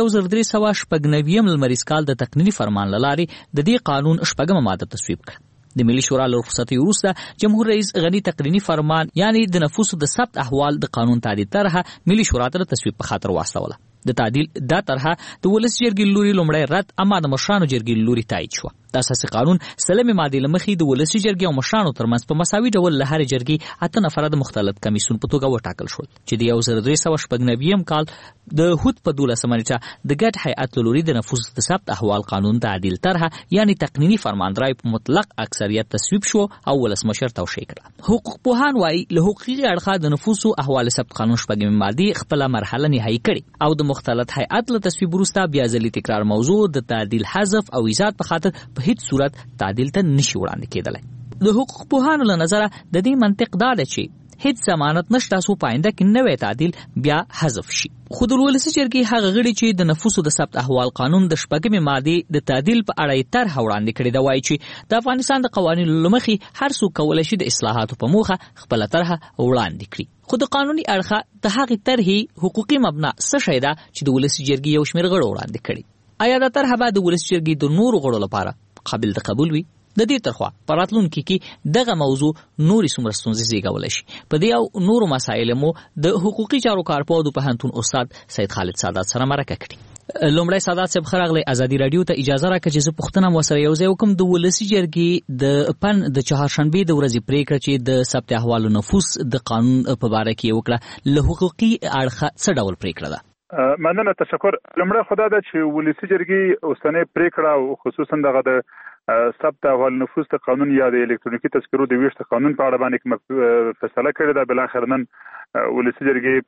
1396 لمریز کال د تقنینی فرمان لارې د دې قانون شپږمه ماده تصویب کړه. د ملي شورا له رخصتۍ وروسته جمهور رئیس غنی تقنینی فرمان یعنی د نفوسو د ثبت احوال د قانون تعدیل طرحه ملي شورا ته تصویب په خاطر واستوله. د تعدیل دا طرحه د ولس جرګې لوري لومړی رد اما د مشرانو جرګې لوري تایید شوه. د اساسي قانون سلمې مادې لمخې د ولس جرګې او مشرانو ترمنځ په مساوي ډول له هر جرګې 8 نفره د مختلط کمیسیون په توګه وټاکل شول چې د 1396 کال د هوت په 12 نیټه د ګډ هیئت لوري د نفوس د ثبت احوال قانون تعدیل طرحه یعنی تقنینی فرمان درای په مطلق اکثریت تصویب شو او ولسمشر توشیح کړه. حقوق پوهان وايي له حقوقي اړخه د نفوسو احوال ثبت قانون شپږمې ماده خپل مرحله نهایی کړي او د مختلط هیئت له تصویب وروسته بیا ځلې تکرار موضوع د تعدیل حذف او ایجاد په خاطر په هیڅ صورت تعدیل ته نشي وړاندې کېدلی. د حقوق پوهانو له نظره د دې منطق دا ده چې هیڅ ضمانت نشته څو پاینده کې نوی تعدیل بیا حذف شي. خو د ولسي جرګې هغه غړي چې د نفوسو د ثبت احوال قانون د شپږمې مادې د تعدیل په اړه یې طرحه وړاندې کړې ده وایي چې د افغانستان د قوانینو له مخې هر څوک کولی شي د اصلاحاتو په موخه خپله طرحه وړاندې کړي. خو د قانوني اړخه د هغې طرحې حقوقي مبنا څه شی ده چې د ولسي جرګې یو شمېر غړو وړاندې کړي؟ آیا دا طرحه به د ولسي جرګې د نورو غړو لپاره قابل د قبول وي؟ د دې ترخوا په راتلونکي کې دغه موضوع نورې څومره ستونزې زیږولی شي. په دې او نورو مسایلو مو د حقوقي چارو کارپوه د پوهنتون استاد سید خالد سادات سره مرکه کړې. لومړی سادات صاحب ښه راغلی. ازادي راډیو ته اجازه راکړه چې زه پوښتنه مو سره یو ځای وکړم. د ولسي جرګې د پن د چهارشنبې د ورځې پرېکړه چې د ثبت احوالو نفوس د قانون په باره کې یې وکړه له حقوقي اړخه څه ډول پرېکړه ده؟ مننه، تشکر. لومړی خو دا ده چې ولسي جرګې اوسنۍ پرېکړه او خصوصا دغه د ثبت احوال نفوس د قانون یا د الکترونیکي تذکرو د ویش قانون په اړه باندې فیصله کړې ده. بلاخره نن ولسي جرګې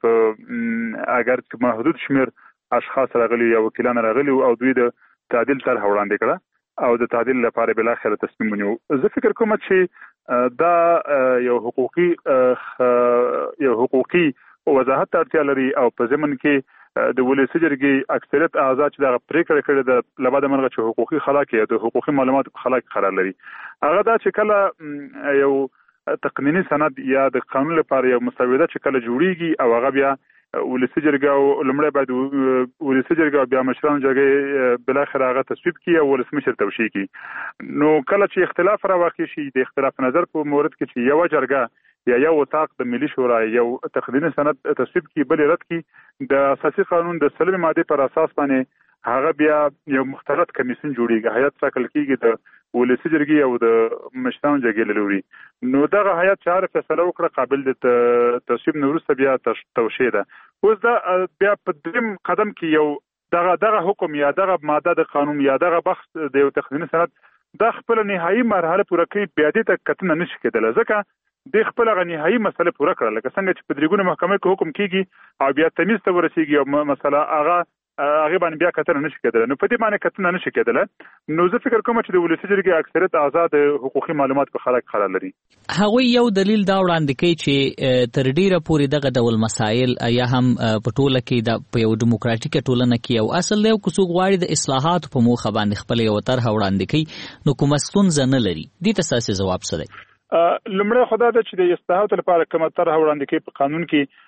په اگر چې محدود شمیر اشخاص راغلي یا وکیلان راغلي او دوی د تعدیل طرحه وړاندې کړه او د تعدیل لپاره بلاخره تصمیم ونیو. زه فکر کوم چې دا یو حقوقي وضاحت اړتیا لري او په ضمن کې د ولسي جرګې اکثریت اعضا چې دا پرېکړه کړې ده لبا د منغه چې حقوقي خلاق یا د حقوقي معلوماتو په خلاق قرار لري. هغه دا چې کله یو تقنینی سند یا د قانون لپاره یو مسوده چې کله جوړیږي او هغه بیا ولسي جرګه او لمړی باید ولسي جرګه بیا مشرانو جرګې بلاخره هغه تصویب کړي او ولسمشر توشیح کړي. نو کله چې اختلاف راوخی شي د اختلاف نظر په مورد کې چې یو جرګه یا یو وثاق د ملي شورا یو تقنینی سند تصویب کړي بل رد کړي د اساسي قانون د سلمې ماده پر اساس باندې هغه بیا یو مختلط کمیسیون جوړیږي. هیئت ټاکل کیږي د ولسي جرګې او د مشرانو جرګې لوري. نو دغه هیئت چې هر فیصله وکړه قابل د تصویب نه وروسته بیا توشیح ده. اوس دا بیا په دریم قدم کې یو دغه حکم یا دغه ماده د قانون یا دغه بخش د یو تقنیني سند د خپل نهایی مرحله پوره کوي بیا دې ته کتنه نشي کېدلی ځکه د خپل غنیهایی مسله پوره کړل. لکه څنګه چې په دریګونو محکمه کې حکم کیږي او بیا تمیز ته ورسیږي او مسله هغه باندې بیا کتنه نشي کېدلی. نو په دې باندې کتنه نشي کېدلی. نو زه فکر کوم چې د ولسي جرګې اکثریت اعضا د حقوقي معلومات په خلاق قرار لري. هغوی یو دلیل دا وړاندې کوي چې تر ډیره پورې دغه ډول مسایل یا هم په ټوله کې په یو دیموکراتیکه ټولنه کې یو اصل دی او که څوک غواړي د اصلاحاتو په موخه باندې خپل یو طرحه وړاندې کوي نو کومه ستونزه نه لري. دې ته ستاسو ځواب څه دی؟ لمړی خو دا ده چې د اصلاحاتو لپاره کومه طرحه وړاندې کوي په قانون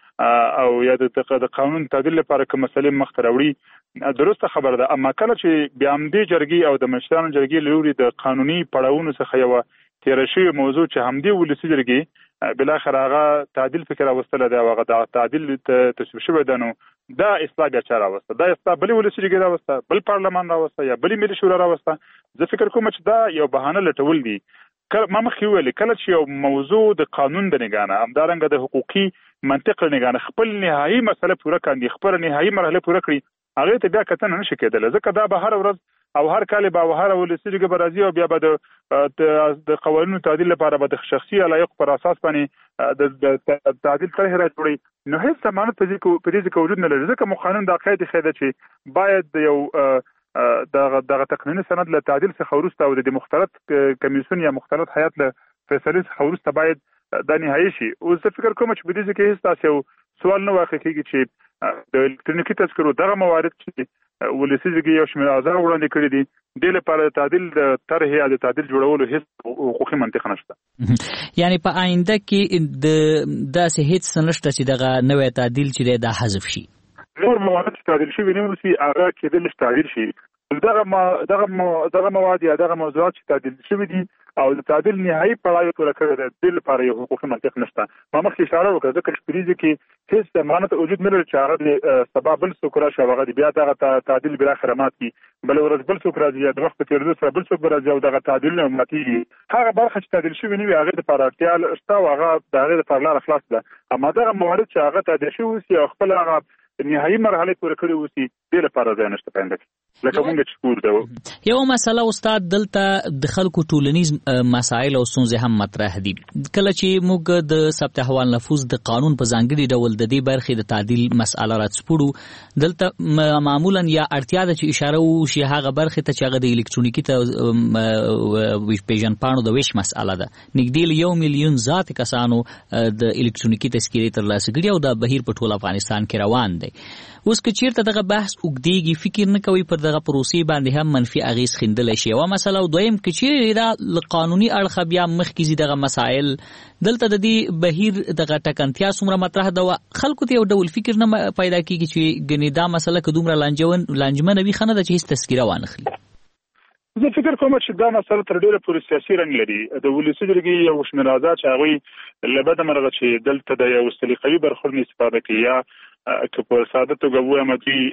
کې او یا د قانون تعدیل لپاره کوم مسلې مخ ته راوړي درسته خبره ده. اما کله چې بیا همدې جرګې او د مشرانو جرګې لوري د قانوني پړاوونو څخه یو تېره شوې موضوع چې همدې ولسي جرګې بلاخره هغه تعدیل فکر راوستله ده او هغه د تعدیل تصویب شوی ده. نو دا اصلاح بیا چا راوسته؟ دا اصلاح بلې ولسي جرګې راوسته، بل پارلمان راوسته یا بلې ملي شورا راوسته؟ زه فکر کوم چې دا یو بهانه لټول دي. ما مخکې ویلې کله چې یو موضوع د قانون د نګاه نه همدارنګه د حقوقي منطق له نګاه نه خپل نهایي مسله پوره کړي خپل نهایي مرحله پوره کړي هغه ته بیا کتنه نشي کېدلی ځکه دا به هر ورځ او هر کال به هر ولسي جرګه به راځي او بیا به د قوانینو تعدیل لپاره به د شخصي علایق پر اساس باندې د تعدیل طرحه راجوړي. نو هیڅ ضمانت په دې کې وجود نه لري ځکه قانون د قاعده خېده چې باید یو دغه تقنیني سند له تعدیل څخه وروسته او د مختلط کمیسیون یا مختلط هیئت له فیصلې څخه وروسته باید دا نهایی شي. اوس زه فکر کوم چې په دې کې هیڅ تاسو سوال نه واقع کیږي چې د الکترونیکي تذکرو دغه موارد چې ولسی جرګې یو شمېر اعضا وړاندې کړي دي. د لپاره د تعدیل د طرحې یا د تعدیل جوړولو هیڅ حقوقي منطق نشته. یعنی په آینده کې د داسې هیڅ نشته چې دغه نوې تعدیل چې دا حذف شي. نور مواد چې تعدیل شوي نه وي هغه کېدل چې تعدیل شي. دغه مواد یا دغه موضوعات چې تعدیل شوي دي او د تعدیل نهایي پړاو پوره کړی دی د لپاره یو حقوقي منطق نشته. ما مخکې اشاره وکړه ځکه چې پریزه کې هیڅ ضمانت وجود نه لري چې هغه د سبا بل څوک راشي او هغه بیا دغه تعدیل بالاخره مات کړي، بل ورځ بل څوک راځي یا د وخت په تېرېدو سره بل څوک راځي او دغه تعدیل نه ماتېږي. هغه برخه چې تعدیل شوي نه وي هغې دپاره اړتیا شته او هغه د هغې دپاره لاره خلاص ده. اما دغه موارد چې هغه تعدیل شوي اوسي او خپل هغه نهایي مرحله پوره کړې اوسي د لپاره ځای نشته پاینده کې لکه مونږ چې کور ده. یو مسله استاد دلته د خلکو ټولنیز مسایل او ستونزې هم مطرح دي. کله چې موږ د ثبت احوال نفوذ د قانون په ځانګړي ډول د دې برخې د تعدیل مسأله راڅپړو، دلته معمولا یا اړتیا ده چې اشاره وشي هغه برخې ته چې هغه د الکترونیکي پیژنپاڼو د ویش مسأله ده. نږدې 1 میلیون ذات کسانو د الکترونیکي تذکرې ترلاسه کړي او دا بهیر په ټول افغانستان کې روان دی. اوس که چیرته دغه بحث اوږدېږي فکر نه کوي پر دغه پروسې باندې هم منفي اغیز ښندلی شي. یوه مسله او دویم که چیرې دا له قانوني اړخه بیا مخکې ځي دغه مسایل، دلته د دې بهیر دغه ټکنتیا څومره مطرح ده، خلکو ته یو ډول فکر نه پیدا کېږي چې ګنې دا مسله که دومره لانجمنه وي ښه نه ده چې هېڅ تذکیره وانخلي. زه فکر کوم چې دا مسله تر ډېره پورې سیاسي رنګ لري. د ولسي جرګې یو شمېر اعضا چې هغوی له بده مرغه چې دلته د یو سلیقوي برخورد نه استفاده کوي یا که په ساده توګه ووایم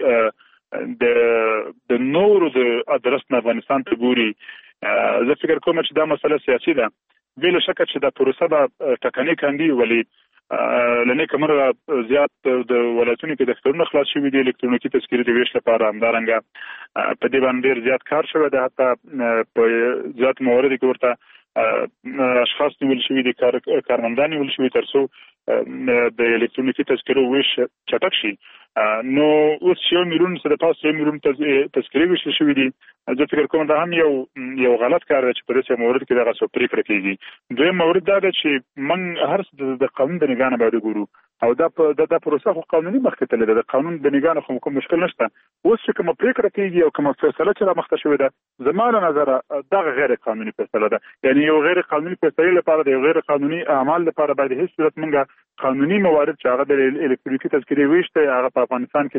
دوی د نورو د ادرس نه افغانستان ته ګوري، زه فکر کوم چې دا مسله سیاسي ده. بې له شکه چې دا پروسه به ټکنۍ کاندي، ولې له نیکه مرغه زیات د ولایتونو کې دفترونه خلاص شوي دي الکترونیکي تذکرې د ویش لپاره. همدارنګه په دې باندې ډېر زیات کار شوی دی، حتی په زیات مواردو کې ورته اشخاص نیول شوي دي، کارمندان نیول شوي تر څو د الکترونیکي تذکرو ویش چټک شي. نو اوس 1 میلیون څخه د پاسه 1 میلیون تذکرې ویشل شوي دي. زه فکر کوم دا هم یو غلط کار دی چې په داسې مورد کې دغه څه پرېکړه کېږي. دویم مورد دا ده چې موږ هر څه د قانون د نګاه نه باید وګورو او دا پروسه خو قانوني مخکې تللې ده، د قانون د نګاه نه خو کوم مشکل نشته. اوس چې کومه پرېکړه کېږي او کومه فیصله چې رامخته شوې ده زما له نظره دغه غیر قانوني فیصله ده. یعنی یو غیر قانوني فیصلې لپاره د یو غیر قانوني اعمال لپاره باید هیڅ صورت موږ قانوني موارد چې هغه د الکترونیکي تذکرې ویش دی هغه په افغانستان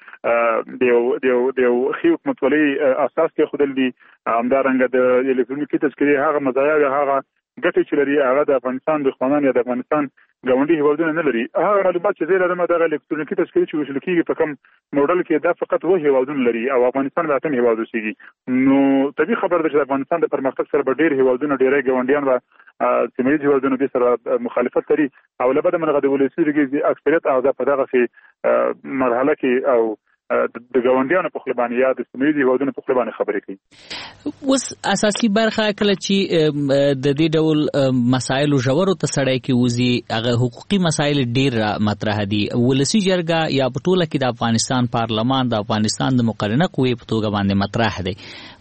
کې د یو ښې حکومتولۍ اساس کېښودل دي. همدارنګه د الکترونیکي تذکرې هغه مزایا هغه ګټې چې لري هغه د افغانستان دښمنان یا د افغانستان ګاونډي هیوادونه نه لري. هغه معلومات چې زه لرم دغه الکترونیکي تذکرې چې ویشل کېږي په کوم موډل کې دا فقط 2 هیوادونه لري او افغانستان د 8 هیواد اوسېږي. نو طبیعي خبر ده چې د افغانستان د پرمختګ سره به ډېر هیوادونه ډېری ګاونډیان به سیمه ییز هیوادونه دې سره مخالفت لري او له بده مرغه د ولسي جرګې اکثریت اعضا په دغسې مرحله کې او د ګاونډیانو په خپل باندې یا د سیمه ییز هیوادونو په خپل باندې خبرې کوي. اوس اساسي برخه کله چې د دې ډول مسایلو ژورو ته سړی کې وځي هغه حقوقي مسایل ډېر مطرح دي. ولسي جرګه یا په ټوله کې د افغانستان پارلمان د افغانستان د مقننه قوې په توګه باندې مطرح دی.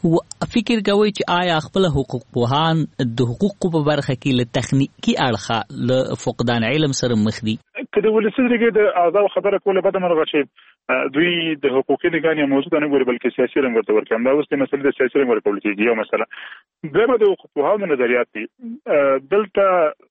فکر کوي چې آیا خپل حقوق پوهان د حقوقو په برخه کې له تخنیکي اړخه له فقدان علم سره مخ دي؟ که د ولسي جرګې د اعضاو خبره کوله بده مرغه چې دوی د حقوقي نګاه نه موضوع نه ګوري بلکې سیاسي رنګ ورته ورکوي. همدا اوس د مسلې د سیاسي رنګ ورکول کېږي. یو مسله دویمه د حقوق پوهانو نظریات دي. دلته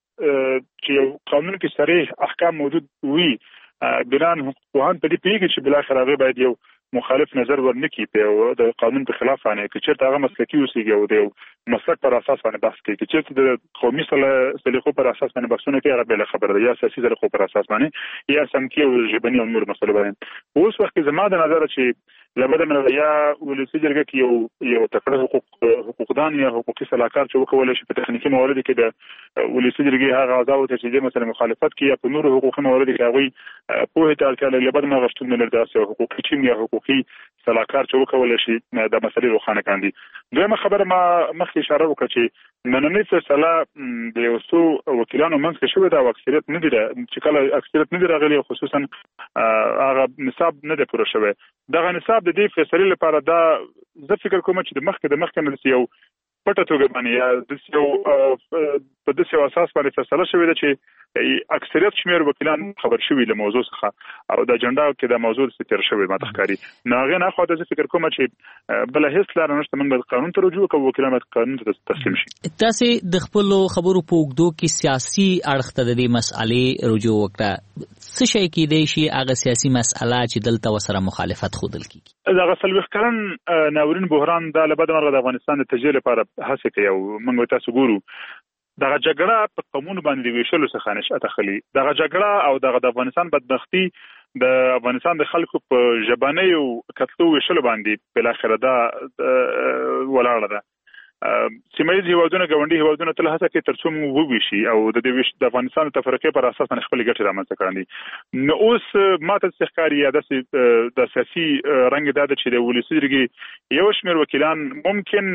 چې یو قانون کې صریح احکام موجود وي بنان حقوق پوهان په دې پوهېږي چې بالاخره هغه باید یو مخالف نظر ورنکړي په د قانون په خلاف باندې که چېرته هغه مسلکي اوسېږي او د یو مسلک پر اساس باندې بحث کوي، که چېرته د قومي سلیقو پر اساس باندې بحثونه کوي هغه بله خبره ده، یا سیاسي سلیقو پر اساس باندې یا سمکي او ژبني او نور مسلو باندې. اوس وخت کې زما د نظره چې له بده مرغه یا ولسي جرګه کې یو تکړه حقوقدان یا حقوقي سلاکار چې وکولی شي په تخنیکي مواردو کې د ولسي جرګې هغه اعضاو ته چې مثلا مخالفت کوي یا په نورو حقوقي مواردو کې هغوی پوهې ته اړتیا لري. له بده مرغه شتون نه لري داسې حقوقي ټیم یا حقوقي سلاکار چې وکولی شي د مسلې روښانه کاندي. دویمه خبره ما مخکې اشاره وکړه چې نننۍ فیصله د یو څو وکیلانو منځ کې شوې ده او اکثریت نه دي چې کله اکثریت نه دي راغلي خصوصا هغه نصاب نه دی پوره شوی. دغه نصاب د دې فیصلې لپاره دا زه فکر کوم چې د مخکې نه یو پټه توګه باندې یا د یو په داسې اساس باندې فیصله شوې ده چې اکثریت شمیر وکیلان خبر شوي له موضوع څخه او د اجنډا کې د موضوع ستر شوی ما تخکاری ناغه نه خو د فکر کوم چې بل هیڅ لار نشته موږ به قانون ته رجوع کوو وکیلان به قانون ته تسلیم شي تاسو د خپل خبرو په وګدو کې سیاسي اړخ ته د دې مسالې رجوع وکړه څه شي کې دی شي هغه سیاسي مسله چې دلته وسره مخالفت خوندل کیږي دا غسل وکړن ناورین بحران د لبد مرغه د افغانستان د تجزیه لپاره هڅه کوي او موږ تاسو ګورو دغه جګړه په قومونو باندې ویشلو څخه نشأت اخلي دغه جګړه او دغه د افغانستان بدبختی د افغانستان د خلکو په ژبانه او کتلو ویشلو باندې بل اخر دا ولاړه ده سیمایي هیوادونه ګوندي هیوادونه تل هڅه کوي ترڅو موږ وویشي او د دې د افغانستان د تفرقې پر اساس باندې خپل ګټې رامنځته کړي نو اوس ماته څرګندي یا د سیاسي رنګ د چې د ولسی درګي یو شمېر وکیلان ممکن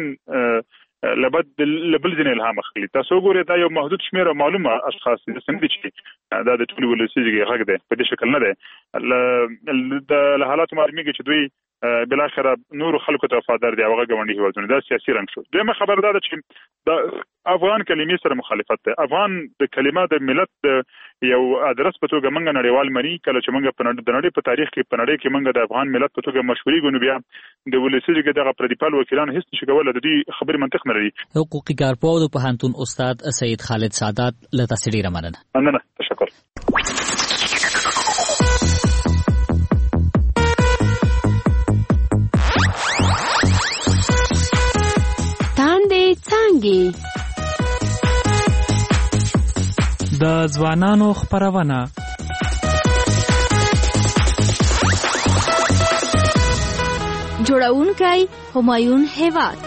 لبل ځین الهام اخلي تاسو ګورئ دا یو محدود شمېر معلومه اشخاص د سندې چې دا د ټول ولسی درګي حق ده په دې شکل نه ده د حالات معلومیږي چې دوی بل اخر نور خلکو ته وفادار دي هغه ګوندي هیوادونه دا سیاسي رنګ شو دغه خبر ده چې د افغان کلمې سره مخالفت ده افغان د کلمات د ملت یو ادرس په توګه منګ نړیوال منی کله چې منګ په نړۍ په تاریخ کې په نړۍ کې منګ د افغان ملت په توګه مشهوري ګونو بیا د ولسی کې دغه پردیپال وکیلان هیڅ نشي کولای د دې خبرې منطق نه لري حقوقي کارپوه د پوهنتون استاد سید خالد سادات له تاسو ډیره مننه تشکر د ځوانانو خبرونه جوړونکی همایون هیواد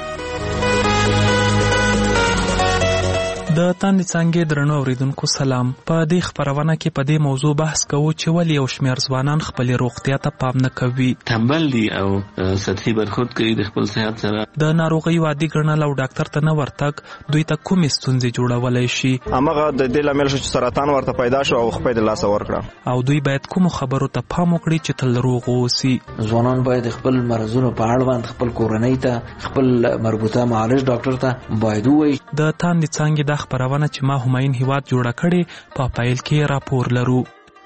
د تاندې څنګه درنو اوریدونکو سلام په دې خبرونه کې په دې موضوع بحث کوو چې ولې یو شمېر ځوانان خپل روغتیا ته پام نه کوي تنبل دي او سطحي برخورد کوي د خپل صحت سره د ناروغي وادي ګڼل او ډاکټر ته نه ورتګ دوی ته کومې ستونزې جوړولای شي هغه د دې لامل شو چې سرطان ورته پیدا شو او خپل د لاس ورکړه او دوی باید کوم خبرو ته پام وکړي چې تل روغ اوسي ځوانان باید خپل مرزونو په اړه باندې خپل کورنۍ ته خپل مربوطه معالج ډاکټر ته باید وایي د تاندې څنګه خبرونه چې ما همایون هیواد جوړه کړې په پایل کې راپور لرو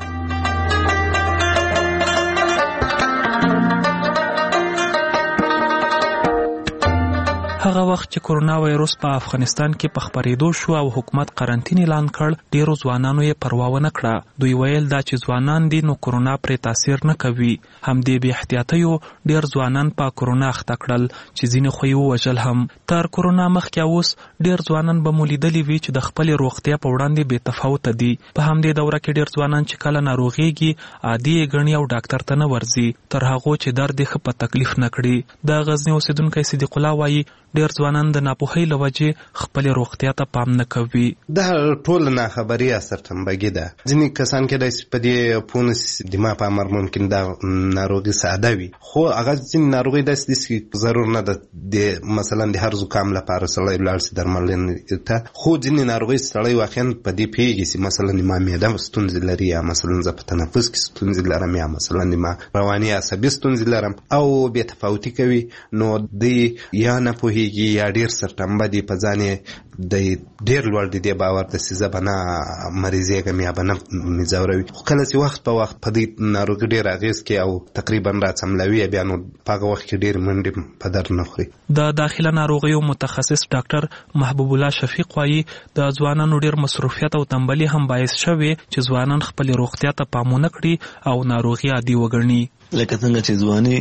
هغه وخت چې کورونا وایروس په افغانستان کې په خبرېدو شو او حکومت قرنټین اعلان کړ ډیرو ځوانانو یې پروا ونه کړه دوی ویل دا چې ځوانان دي نو کورونا پرې تاثیر نه کوي هم دې بې احتیاطیو ډیر ځوانان په کورونا اخته کړل چې ځینې خو یې ووژل هم تر کورونا مخکې اوس ډیر ځوانان به مو لیدلي وي چې د خپلې روغتیا په وړاندې بې تفاوته دي په همدې دوره کې ډیر ځوانان چې کله ناروغېږي عادي یې ګڼي او ډاکټر ته نه ورځي تر هغو چې درد یې ښه په تکلیف نه کړي د غزني اوسېدونکی صدیق الله وایي ډیر ځوانان د ناپوهۍ له وجې خپل روغتیا ته پام نه کوي دا ټول ناخبري اثر تنبګي ده ځینې کسان کې د په پونس دماغ په امر ممکن دا ناروغي ساده وي خو هغه ځینې ناروغي داسې ضرور نه ده د مثلا د هر زکام لپاره سړی لاړ شي درملنې ته خو ځینې ناروغي سړی واقعا په دې پیږي چې مثلا د معده ستونزې لري یا مثلا زه په تنفس کې ستونزې لرم یا مثلا د رواني عصبي ستونزې لرم او بې تفاوتي کوي نو دی یا نه پوهي یا ډیر سرټمبه دي په ځانې د ډیر لوړ دي باور د سیزه بنا مریضېږم یا بنا مزوروي خو کله چې وخت په وخت په دې ناروغي ډیر اغیز کوي او تقریبا راڅملوي بیا نو په هغه وخت کې ډیر منډې په در نه خوري د داخله ناروغیو متخصص ډاکټر محبوب الله شفیق وایي د ځوانانو ډیر مصروفیت او تنبلي هم باعث شوی چې ځوانان خپل روغتیا ته پامونه کړي او ناروغي عادي وګڼي لکه څنګه چې ځواني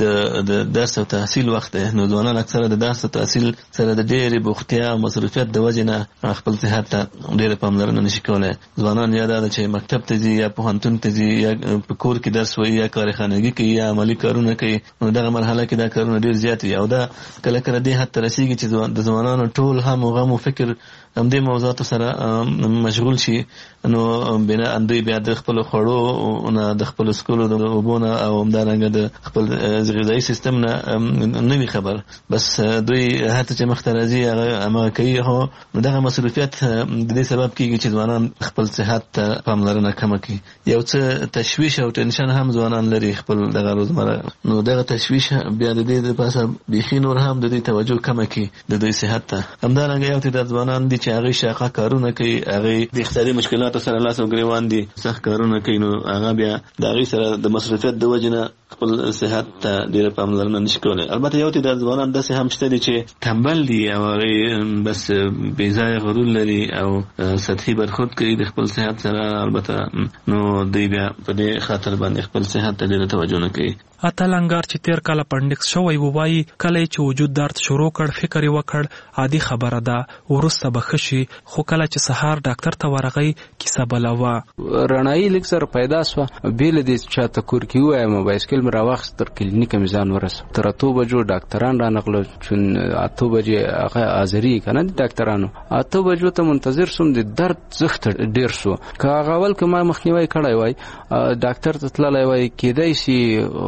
د درس او تحصیل وخت ده نو ځوانان اکثره د درس او تحصیل سره د ډېرې بوختیا او مصروفیت د وجې نه خپل صحت ته ډېره پاملرنه نشي کولی ځوانان یا دا چې مکتب ته ځي یا پوهنتون ته ځي یا په کور کې درس وایي یا کارخانګي کوي یا عملي کارونه کوي نو دغه مرحله کې دا کارونه ډېر زیات وي او دا کله کله دې حد ته رسېږي چې د ځوانانو ټول هم غم او فکر همدې موضوعاتو سره مشغول شي نو بنا دوی بیا د خپلو خوړو نه د خپلو سکولو د اوبو نه او همدارنګه د خپل غذایي سیستم نه وي خبر، بس دوی هڅه چې مخ ته راځي هغه کوي، خو دغه مصروفیت د دې سبب کیږي چې ځوانان خپل صحت ته پاملرنه کمه کوي. یو څه تشویش او ټینشن هم ځوانان لري خپل دغه روزمره، نو دغه تشویش بیا د دې د پاسه بیخي نور هم د دې توجه کمه کوي د دوی صحت ته. همدارنګه یو تعداد ځوانان دي چې هغه شاقه کارونه کوي، هغه د اقتصادي مشکلاتو سره لاس او ګریوان دي، سخت کارونه کوي، نو هغه بیا د هغې سره د مصروفیت د وجې نه خپل صحت ته ډېره پاملرنه نشي کولی. البته یو تعداد ځوانان داسې هم شته دي چې تنبل دي او هغې بس بېځایه غرور لري او سطحي برخورد کوي د خپل صحت سره، البته نو دوی بیا په دې خاطر باندې خپل صحت ته ډېره توجه نه کوي. اتل انګار چې تیر کال اپنډکس شوی ووایي کله چې وجود درد شروع کړ فکر یې وکړ عادي خبره ده، وروسته به ښه شي، خو کله چې سهار ډاکټر ته ورغی کیسه بله وه. رڼایي لږ سره پیدا شوه، بې له دې چې چاته کور کې ووایم بایسکل مې راواخیست، تر کلینیکه مې ځان ورسو. تر 8 بجو ډاکټران رانغلل، چون 8 بجې هغه حاضري که نه د ډاکټرانو، 8 بجو ته منتظر سوم، د درد زښت ډېر شو. که هغه اول که ما مخنیوی کړی وای ډاکټر ته تللی وای کېدای شي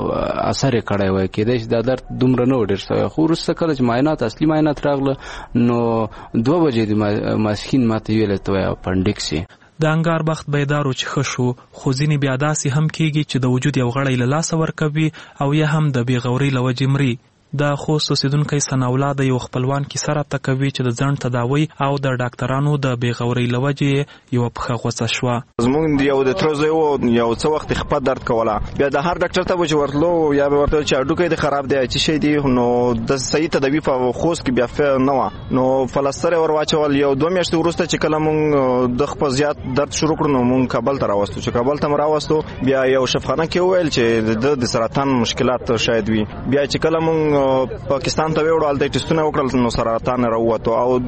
اثر یې کړی وای، کېدای شي دا درد دومره نه و ډېر شوی. خو وروسته کله چې معاینات اصلي معاینات راغله نو 2 بجې د ماسپښین ما ته ویلې ته وایي اپنډکس یې. د انګار بخت بیدارو چې ښه شو، خو ځینې بیا داسې هم کېږي چې د وجود یو غړی له لاسه ورکوي او یا هم د بېغورۍ له وجې مري. د خوست اوسیدونکی ثناءالله د یو خپلوان کیسه راته کوي چې د ځنډ تداوی او د ډاکټرانو د بېغورۍ له وجې یوه پښه غوڅه شوه. زموږ یو د تره زوی و، یو څه وخت خپه درد کوله، بیا د هر ډاکټر ته به چې ورتلو یا به ورته چې هډوکی دې خراب دی څه شی دی، نو د صحیح تداوي په خوست کې بیا نه وه، نو پلستر یې ور واچول. یو 2 میاشتې وروسته چې کله مونږ د خپل زیات درد شروع کړو نو مونږ کابل ته راوستو. چې کابل ته مو راوستو بیا یو شفاخانه کې وویل چې د سرطان مشکلات شاید وي. بیا چې کله مونږ پاکستان ته وړو هلته ټیسټونه وکړل نو سرطان راووتو، او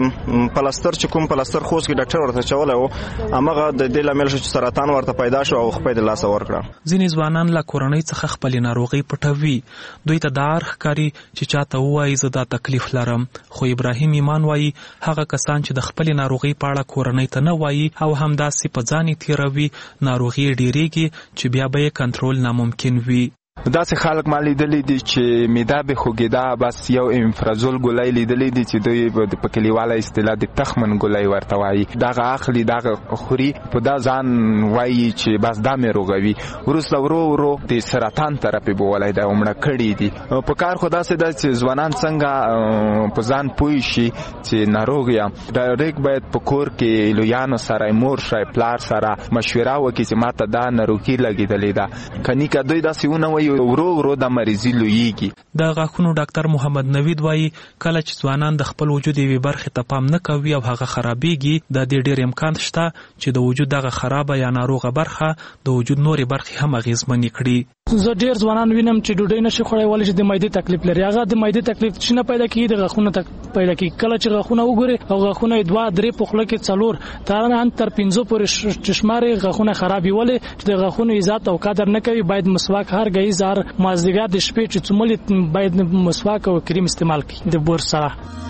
د پلستر چې کوم پلستر خوست کې ډاکټر ورته چولی و همغه د دې لامل شو چې سرطان ورته پیدا شو او خپې د لاسه ورکړه. ځینې ځوانان له کورنۍ څخه خپلې ناروغۍ پټوي، دوی ته دا اړ ښکاري چې چاته ووایي زه دا تکلیف لرم. خو ابراهیم ایمان وایي هغه کسان چې د خپلې ناروغۍ په اړه کورنۍ ته نه وایي او همداسې په ځان یې تېروي، ناروغي یې ډېرېږي چې بیا به یې کنټرول ناممکن وي. داسې خلک ما لیدلی دي چې معده به خوږېده، بس یو امفرازول ګولۍ لیدلی دي چې دوی په کلیواله اصطلاح د تخمن ګولۍ ورته وایي، دغه اخلي دغه خوري، په دا ځان وایي چې بس دا مې روغوي. وروسته ورو ورو د سرطان طرف یې بولی دی او مړه کړي دي. په کار خو داسې ده چې ځوانان څنګه په ځان پوه شي چې ناروغ یم. ډایرکټ باید په کور کې لویانو سره، مور سره، پلار سره مشوره وکړي چې ماته دا ناروغي لګېدلې ده، کني که دوی داسې ونه وایي ورو ورو د مریضي لویږي. د غاښونو ډاکټر محمد نوید وایي کله چې ځوانان د خپل وجود یوې برخې ته پام نه کوي او هغه خرابېږي، د دې ډېر امکان شته چې د وجود دغه خرابه یا ناروغه برخه د وجود نورې برخې هم اغېزمنې کړي. زه ډېر ځوانان وینم چې ډوډۍ نشي خوړی ولې چې د معدې تکلیف لري. هغه د معدې تکلیف چې نه پیدا کېږي د غاښونو پیدا کېږي. کله چې غاښونه وګوري او غاښونه یې 2-3 په خوله کې 4 تر 5 پورې شمارې غاښونه خرابې، ولې چې د غاښونو عزت او قدر نه کوي. باید مسواک هر ګهیز هر مازدیګر د شپې چې څومره باید مسواک او کریم استعمال کړي د بور سره.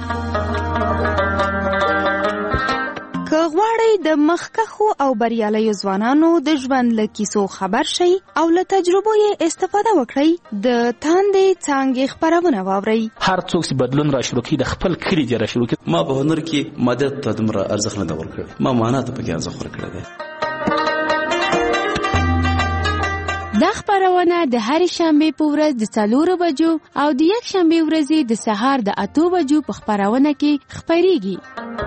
که غواړئ د مخکښو او بریالیو ځوانانو د ژوند له کیسو خبر شئ او له تجربو یې استفاده وکړئ، د تاندې څانګې خپرونه واورئ. هر څوک چې بدلون را شروع کړي د خپل کلي دې را شروع کړي. ما په هنر کې ماده ته دومره ارزښت نه دی ورکړی، ما معنا ته پکې ارزښت ورکړی دی. دا خپرونه د هرې شنبې په ورځ د 4 بجو او د یک شنبې ورځې د سهار د 8 بجو په خپرونه کې خپریږي.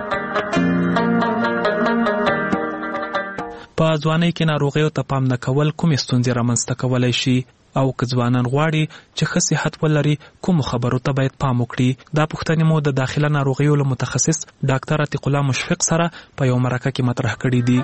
په ځوانۍ کې ناروغیو ته پام نه کول کومې ستونزې رامنځته کولی شي او که ځوانان غواړي چې ښه صحت ولري کومو خبرو ته باید پام وکړي؟ دا پوښتنې مو د داخله ناروغیو له متخصص ډاکټر عتیق الله مشفق سره په یو مرکه کې مطرح کړي دي.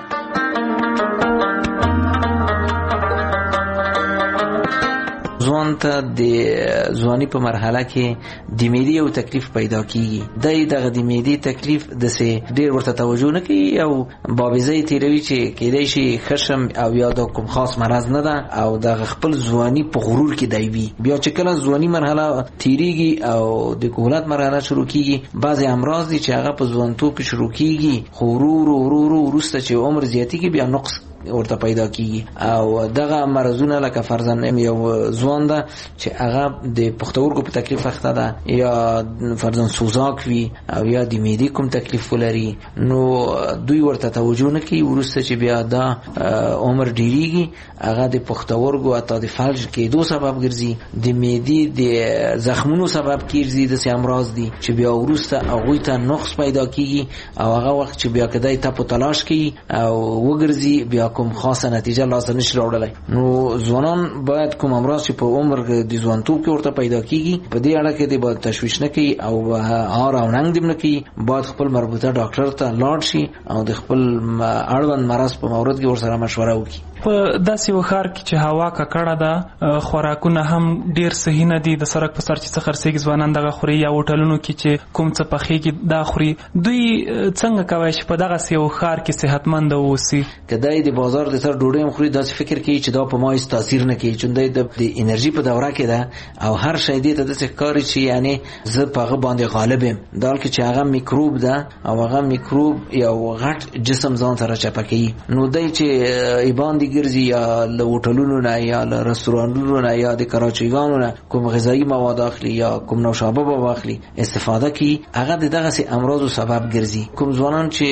ځوان ته د ځواني په مرحله کې د معدې یو تکلیف پیدا کیږي. دغه د معدې تکلیف دسې ډېر ورته توجه نه کوي او بابیزه یې تېروي چې کېدای شي خشم او یا د کوم خاص مرض نه ده او د خپل ځواني په غرور کې دی وي. بیا چې کله ځواني مرحله تېرېږي او د کهولت مرحله شروع کېږي، بعضې امراض دي چې هغه په ځوانتوب کې شروع کېږي، خو ورو ورو وروسته چې عمر زیاتېږي بیا نقص ورته پیدا کیږي او دغه مرزونه لکه فرضاً یو ځوان ده چې هغه د پښتورګو په تکلیف اخته ده یا فرضاً سوزاک وي او یا د معدې کوم تکلیف ولري، نو دوی ورته توجه نه کوي. وروسته چې بیا دا عمر ډیریږي هغه د پښتورګو اته د فلج کېدو سبب ګرځي، د معدې د زخمونو سبب کیږي، د امراض دي چې بیا وروسته هغه ته نقص پیدا کیږي او هغه وخت چې بیا کدی ته په تلاش کوي او وګرځي بیا کوم خاصه نتیجه لازم نشي راوړلای. نو ځوانان باید کوم امراض چې په عمر د ځوانتوب کې ورته پیدا کیږي په دې اړه کې د باید تشویش نه کوي او هار او ننګ دې نه کوي، باید خپل مربوطه ډاکټر ته لاړ شي او د خپل اړوند مرض په مورد کې ورسره مشوره وکړي. په داسې وخار کې چې هوا ککړه ده، خوراکونه هم ډیر صحیح نه دي، د سړک په سر چې څه خرڅېږي ځوانان دغه خوري یا هوټلونو کې چې کوم څه پخېږي دا خوري. دوی څنګه کوي چې په دغه سیو خار کې صحتمند اوسي؟ کدی د بازار د سر ډوډۍ هم خوري داسې فکر کوي چې دا په ما هیڅ تاثیر نه کوي، چې د انرژي په دوره کې ده او هر شی دې ته داسې ښکاري چې یعنی زه په هغه باندې غالب یم، دا چې هغه میکروب ده او هغه میکروب یو غټ جسم ځان سره چپه کوي. نو دی چې ایبان ګرځي یا له هوټلونو نه یا له رستورانونو نه یا د کراچیګانو نه کوم غذایی مواد اخلي یا کوم نوشابه به واخلي استفاده کوي، هغه دغه سي امراضو سبب ګرځي. کوم ځوانان چې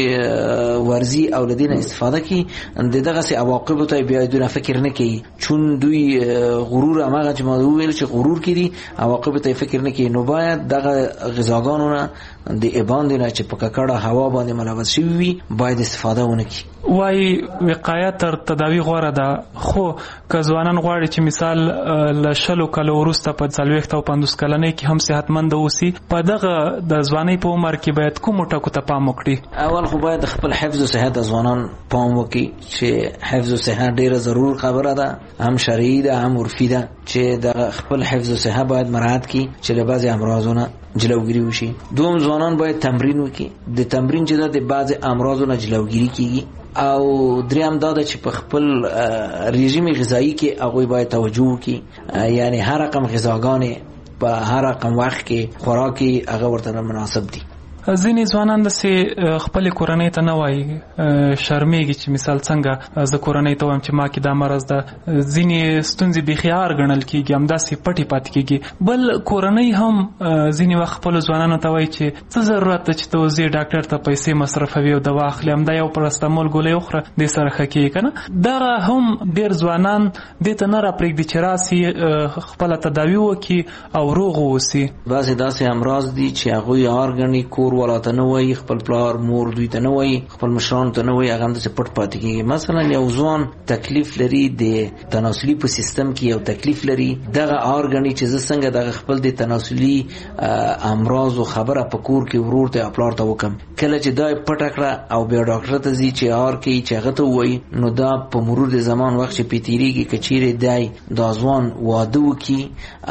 ورزي او لدینه استفاده کوي دغه سي عواقب ته بیا دونه فکر نه کوي، چون دوی غرور هغه چې ما ویل چې غرور کړي عواقب ته فکر نه کوي. نو باید دغه غذاګانو نه د ایبان نه چې په ککړه هوا باندې ملوث شوی وي باید استفاده ونه کړي. وای وقایه تر تداوی غوره ده، خو که ځوانان غواړي چې مثال له 20 کالو وروسته په 40 او 50 کلنۍ کې هم صحتمند اوسي، په دغه د ځوانۍ په عمر کې باید کوم ټکو ته پام وکړي؟ اول خو باید خپل حفظ او صحت ځوانان پام وکړي چې حفظ او صحت ډیره ضرور خبره ده، هم شرعي ده هم عرفي ده، چې د خپل حفظ او صحت باید مراعات کړي چې له بعضي امراضونو جلوگیری وشي. دوم ځوانان باید تمرین وکړي، د تمرین چې د بعضي امراضونو جلوگیری کیږي. او دریم دا چې په خپل رژیم غذایی کې هغه باید توجه وکړي، یعنی هر رقم غذاګانې په هر رقم وخت کې خوراکي هغه ورته مناسب دي. ځینې ځوانان داسې خپل کورنۍ ته نه وایي، شرمېږي چې مثال څنګه زه کورنۍ ته وایم چې ما کې دا مرض ده، ځینې ستونزې بېخیار ګڼل کېږي، همداسې پټې پاتې کېږي. بل کورنۍ هم ځینې وخت خپلو ځوانانو ته وایي چې څه ضرورت ده چې ته ځې ډاکټر ته پیسې مصرفوي او دوا اخلي، همدا یو پرستمول ګولۍ وخوره دې سره ښه کېږي که نه. دغه هم ډېر ځوانان دې ته نه راپرېږدي چې راسي خپله تداوي وکړي او روغ واوسي. بعضې داسې امراض دي چې هغوی یار ګڼي، کور والا ته نه وایي، خپل پلار مور دوی ته نه وایي، خپل مشرانو ته نه وایي، هغه همداسې پټ پاتې کېږي. مثلا یو ځوان تکلیف لري د تناسلي په سیستم کې، یو تکلیف لري، دغه ارګنی چې زه څنګه دغه خپل د تناسلي امراضو خبره په کور کې ورور ته پلار ته وکم، کله چې دا پټ کړه او بیا ډاکټر ته ځي چې ار کې چې هغه ته وایي، نو دا په مرور د زمان وخت چې پیتیریږي کچېره دی دا ځوان واده وکي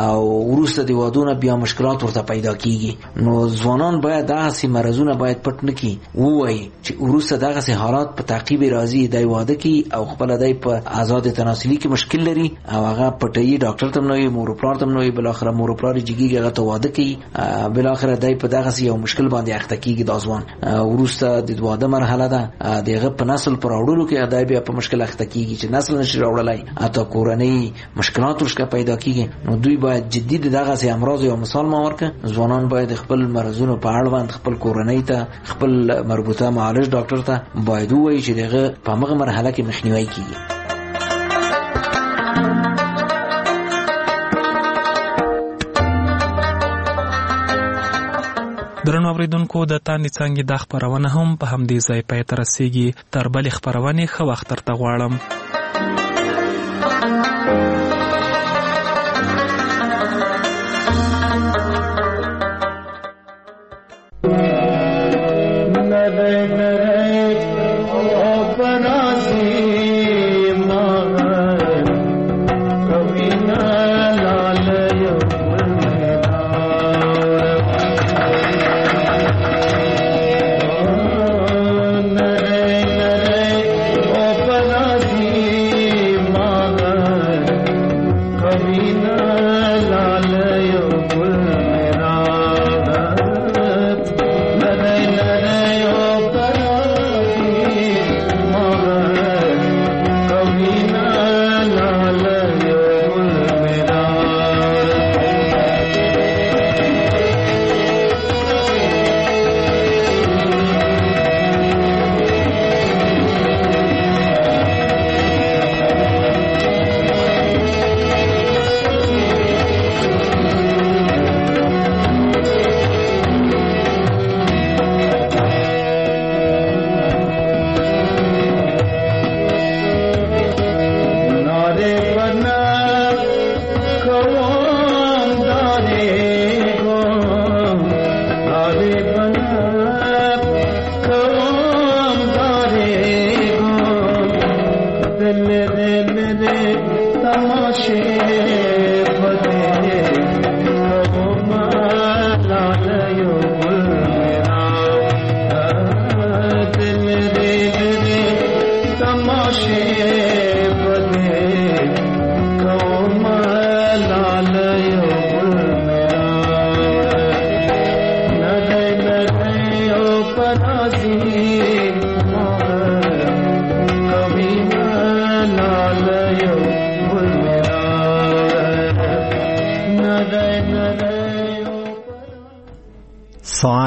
او وروسته د وادونه بیا مشکلات ورته پیدا کیږي. نو ځوانان باید دغه مرزونه باید پټ نه کی، وایي چې وروسته دغه حالات په تعقیب راځي، دی واده کی او خپل دی په آزاد تناسلي کې مشکل لري او هغه پټي ډاکټر ته نوې مور پلار ته نوې، بل اخر مور پلار جګیږي هغه ته واده کی، بل اخر دی په دغه یو مشکل باندې اخته کیږي. دا ځوان وروسته د واده مرحله ده، دغه په نسل پر اورلو کې دی بیا په مشکل اخته کیږي چې نسل نشي راوړلای، اته کورنۍ مشکلات ورشکه پیدا کیږي. نو دوی باید جدي دغه امراض یو مثال ما ورکه، ځوانان باید خپل مرزونو په اړه باندې خپل کورنۍ ته، خپل مربوطه معالج ډاکټر ته باید وایي چې دغه په هغه مرحله کې مخنیوي کیږي. درنو اوریدونکو، د تاندې څانګې دا خپرونه هم په همدې ځای پای ته رسیږي. تر بلې خپرونې ښه وخت درته غواړم. نرے نرے او پناسی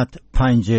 5